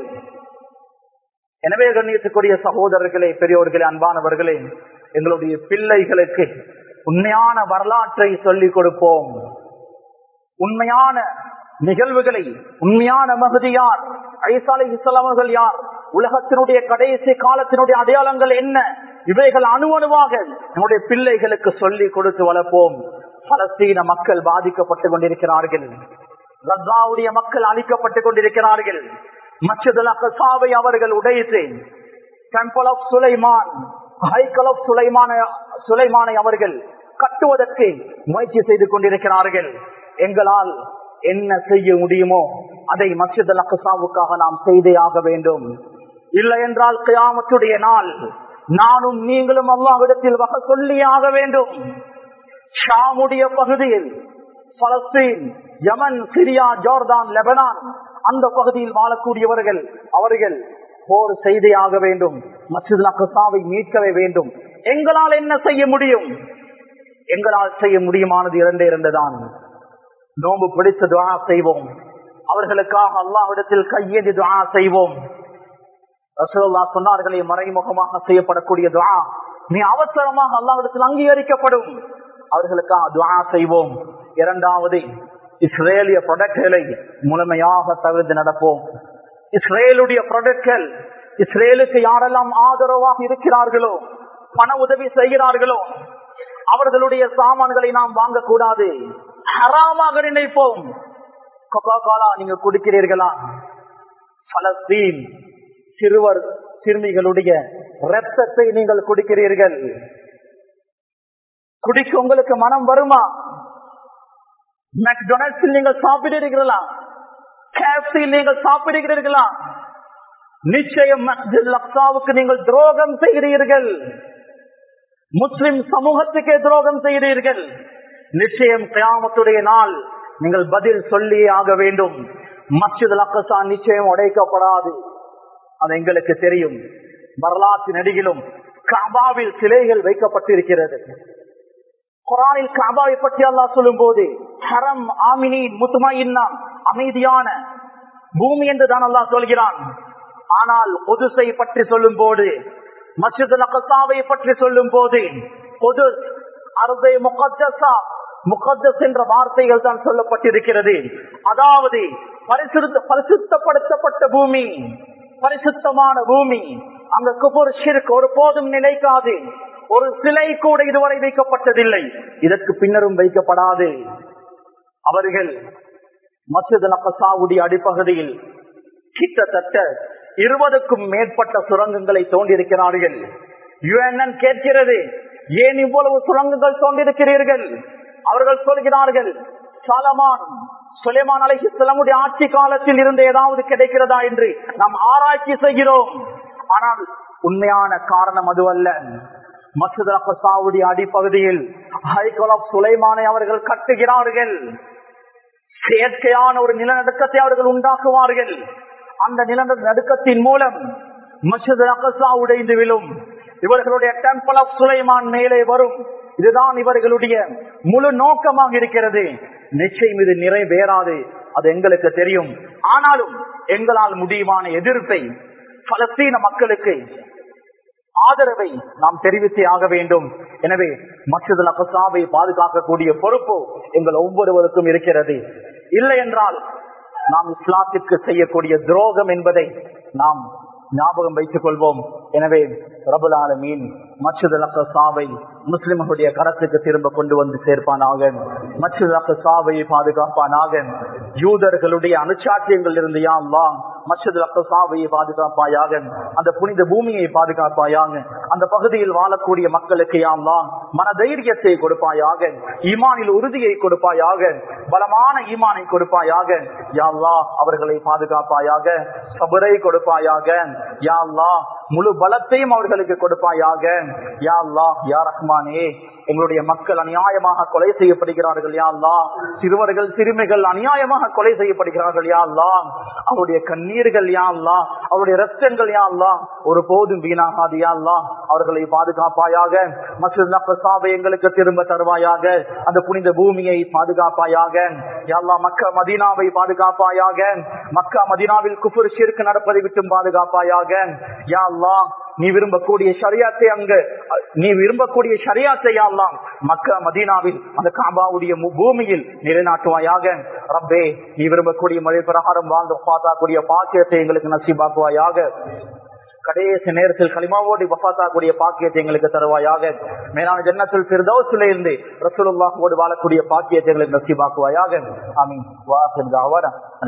எனவே கண்ணியத்துக்குரிய சகோதரர்களே, பெரியோர்களே, அன்பானவர்களே, எங்களுடைய பிள்ளைகளுக்கு உண்மையான வரலாற்றை சொல்லிக் கொடுப்போம். உண்மையான நிகழ்வுகளை, உண்மையான மஹதி யார், ஈசா அலைஹிஸ்ஸலாம் அவர்கள் யார், உலகத்தினுடைய கடைசி காலத்தினுடைய அடையாளங்கள் என்ன, இவைகள் அணு அணுவாக நம்முடைய பிள்ளைகளுக்கு சொல்லி கொடுத்து வளர்ப்போம். பலஸ்தீன மக்கள் பாதிக்கப்பட்டுக் கொண்டிருக்கிறார்கள். கஸாவுடைய மக்கள் அழிக்கப்பட்டுக் கொண்டிருக்கிறார்கள். மஸ்ஜிதுல் அக்ஸாவை அவர்கள் உடைத்து டெம்பிள் ஆஃப் சுலைமான், ஹைக்கல் ஆஃப் சுலைமான சுலைமானை அவர்கள் கட்டுவதற்கு முயற்சி செய்து கொண்டிருக்கிறார்கள். எங்களால் என்ன செய்ய முடியுமோ அதை மஸ்ஜிதுல் அக்ஸாவுக்காக நாம் செய்தே ஆக வேண்டும். இல்லை என்றால் கியாமத்துடைய நாள் நானும் நீங்களும் அல்லாஹ்விடத்தில் வக சொல்லியே ஆக வேண்டும். ஷாமுடைய பகுதியில் Palestine, Yemen, Syria, Jordan, Lebanon அந்த பகுதியில் வாழக்கூடியவர்கள் அவர்கள் போர் செய்தே ஆக வேண்டும், மஸ்ஜித் அக்ஸாவை மீட்கவே வேண்டும். எங்களால் என்ன செய்ய முடியும்? எங்களால் செய்ய முடியுமானது இரண்டே இரண்டுதான். நோன்பு பிடித்து துஆ செய்வோம், அவர்களுக்காக அல்லாஹ்விடத்தில் கையேந்தி துஆ செய்வோம். ரசூலுல்லாஹ் சொன்னார்களே, மறைமுகமாக செய்யப்படக்கூடிய துஆ நீ அவசரமாக அல்லாஹ்விடத்தில் அங்கீகரிக்கப்படும். அவர்களுக்காக துஆ செய்வோம். இரண்டாவது, இஸ்ரேலிய ப்ராடக்ட்களை முழுமையாக தவிர்த்து நடப்போம். இஸ்ரேலுடைய ப்ராடக்ட்கள், இஸ்ரேலுக்கு யாரெல்லாம் ஆதரவாக இருக்கிறார்களோ, பண உதவி செய்கிறார்களோ, அவர்களுடைய சாமான்களை நாம் வாங்கக்கூடாது, ஹராமாக நினைப்போம். கொக்கோ கோலா நீங்க குடிக்கிறீர்களா? பலஸ்தீன் சிறுவர் சிறுமிகளுடைய ரத்தத்தை நீங்கள் குடிக்கிறீர்கள், குடிக்க உங்களுக்கு மனம் வருமா? மெக்டொனால்ட்ஸில் நீங்கள் சாப்பிடுகிறீர்களா? கேப்சில் நீங்கள் சாப்பிடுகிறீர்களா? நிச்சயம் மஸ்ஜித் அக்ஸாவுக்கு நீங்கள் துரோகம் செய்கிறீர்கள், முஸ்லிம் சமூகத்துக்கே துரோகம் செய்கிறீர்கள். நிச்சயம் கியாமத்துடைய நாள் நீங்கள் பதில் சொல்லியே ஆக வேண்டும். மஸ்ஜித் அக்ஸா நிச்சயம் உடைக்கப்படாது, அது எங்களுக்கு தெரியும். வரலாற்று நடிகிலும் கஅபாவில் சிலைகள் வைக்கப்பட்டிருக்கிறது. குர்ஆனில் கஅபாவை பற்றி அல்லாஹ் சொல்லும் போது ஹரம் ஆமினீன் முத்மஇன்னா, அமைதியான பூமி என்று தான் அல்லாஹ் சொல்கிறான். ஆனால் குதுஸை பற்றி சொல்லும் போது, மஸ்ஜித் அக்ஸாவை பற்றி சொல்லும் போது குதுஸ் அர்தே முகத்தஸா, முகத்தஸ் என்ற வார்த்தைகள் தான் சொல்லப்பட்டிருக்கிறது. அதாவது பரிசுத்த பரிசுத்தப்படுத்தப்பட்ட பூமி, பரிசுத்தமான பூமி. அங்க குஃபர் ஷிர்க் ஒரு போதும் நிலைக்காது. ஒரு சிலை கூட இதுவரை வைக்கப்பட்டதில்லை, இதற்கு பின்னரும் வைக்கப்படாது. அவர்கள் மஸ்ஜித் அக்ஸாவுடைய அடிப்பகுதியில் கிட்டத்தட்ட இருபதுக்கும் மேற்பட்ட சுரங்கங்களை தோண்டியிருக்கிறார்கள். யுஎன் கேட்கிறது, ஏன் இவ்வளவு சுரங்கங்கள் தோண்டியிருக்கிறீர்கள்? அவர்கள் சொல்கிறார்கள், சாலமான் சுலைமான் அலைஹிஸ்ஸலாமுடைய ஆட்சி காலத்தில் இருந்து ஏதாவது கிடைக்கிறதா என்று நாம் ஆராய்ச்சி செய்கிறோம். ஆனால் உண்மையான காரணம் அதுவல்ல. மஸ்ஜித் அக்ஸாவுடைய அடிப்பகுதியில் ஹைகல் ஆஃப் சுலைமானை அவர்கள் கட்டுகிறார்கள். செயற்கையான ஒரு நிலநடுக்கத்தை அவர்கள் உண்டாக்குவார்கள். அந்த நிலநடுக்கத்தின் மூலம் மஸ்ஜித் அக்ஸா உடைந்து விழும். இவர்களுடைய டெம்பிள் ஆஃப் சுலைமான் மேலே வரும். இதுதான் இவர்களுடைய முழு நோக்கமாக இருக்கிறது. நிச்சயம் இது நிறைவேறாது, அது எங்களுக்கு தெரியும். ஆனாலும் எங்களால் முடியுமான எதிர்ப்பை, பலஸ்தீன மக்களுக்கு ஆதரவை நாம் தெரிவித்தே ஆக வேண்டும். எனவே மஸ்ஜித் அக்ஸாவை பாதுகாக்கக்கூடிய பொறுப்பு எங்கள் ஒவ்வொருவருக்கும் இருக்கிறது. இல்லை என்றால் நாம் இஸ்லாத்திற்கு செய்யக்கூடிய துரோகம் என்பதை நாம் ஞாபகம் வைத்துக் கொள்வோம். எனவே ரப்பல் ஆலமீன் மஸ்ஜித் அக்ஸாவை முஸ்லிம்களுடைய கரத்துக்கு திரும்ப கொண்டு வந்து சேர்ப்பானாக. மஸ்ஜித் அக்ஸாவை பாதுகாப்பானாக. யூதர்களுடைய அனுச்சாட்டியங்கள் இருந்து யா அல்லாஹ் மஸ்ஜித் அக்ஸாவை பாதுகாப்பாயாக. அந்த புனித பூமியை பாதுகாப்பாயாக. அந்த பகுதியில் வாழக்கூடிய மக்களுக்கு யா அல்லாஹ் மன தைரியத்தை கொடுப்பாயாக, ஈமானில் உறுதியை கொடுப்பாயாக, பலமான ஈமானை கொடுப்பாயாக. யா அல்லாஹ் அவர்களை பாதுகாப்பாயாக, சபரை கொடுப்பாயாக. யா அல்லாஹ் முழு பலத்தையும் அவர்களுக்கு கொடுப்பாயாக. யா அல்லாஹ் யா ரஹ்மானே, எங்களுடைய மக்கள் அநியாயமாக கொலை செய்யப்படுகிறார்கள் யா அல்லாஹ். சிறுவர்கள் சிறுமிகள் அநியாயமாக கொலை செய்யப்படுகிறார்கள் யா அல்லாஹ். அவருடைய கண்ணீர்கள் யா அல்லாஹ், அவருடைய ரத்தங்கள் யா அல்லாஹ் ஒரு போதும் வீணாகாது யா அல்லாஹ். அவர்களை பாதுகாப்பாயாக. மஸ்ஜித் அக்ஸாவை எங்களுக்கு திரும்ப தருவாயாக. அந்த புனித பூமியை பாதுகாப்பாயாக. யா அல்லாஹ் மக்கா மதீனாவை பாதுகாப்பாயாக. மக்கா மதீனாவில் குஃப்ர் ஷிர்க் நடப்பதை விட்டும் பாதுகாப்பாயாக. யா அல்லாஹ் நீ விரும்பக்கூடிய ஷரியாத்தை அங்கு நீ விரும்பக்கூடிய ஷரியாத்தை யா அல்லாஹ் மக்கா மதீனாவில் அந்த காபாவுடைய பூமியில் நிலைநாட்டுவாயாக. ரப்பே நீ விரும்பக்கூடிய மொழி பிரகாரம் வாழ்ந்து பாத்தாக்கூடிய பாக்கியத்தை எங்களுக்கு நசீபாக்குவாயாக. கடைசி நேரத்தில் கலிமாவோடு வஃபாத்தாக்கூடிய பாக்கியத்தை எங்களுக்கு தருவாயாக. மேலான ஜன்னத்துல் ஃபிர்தௌஸில் இருந்து ரசூலுல்லாஹோடு வாழக்கூடிய பாக்கியத்தை எங்களுக்கு நசீபாக்குவாயாக. ஆமீன். வா ஆகிர் தஅவானா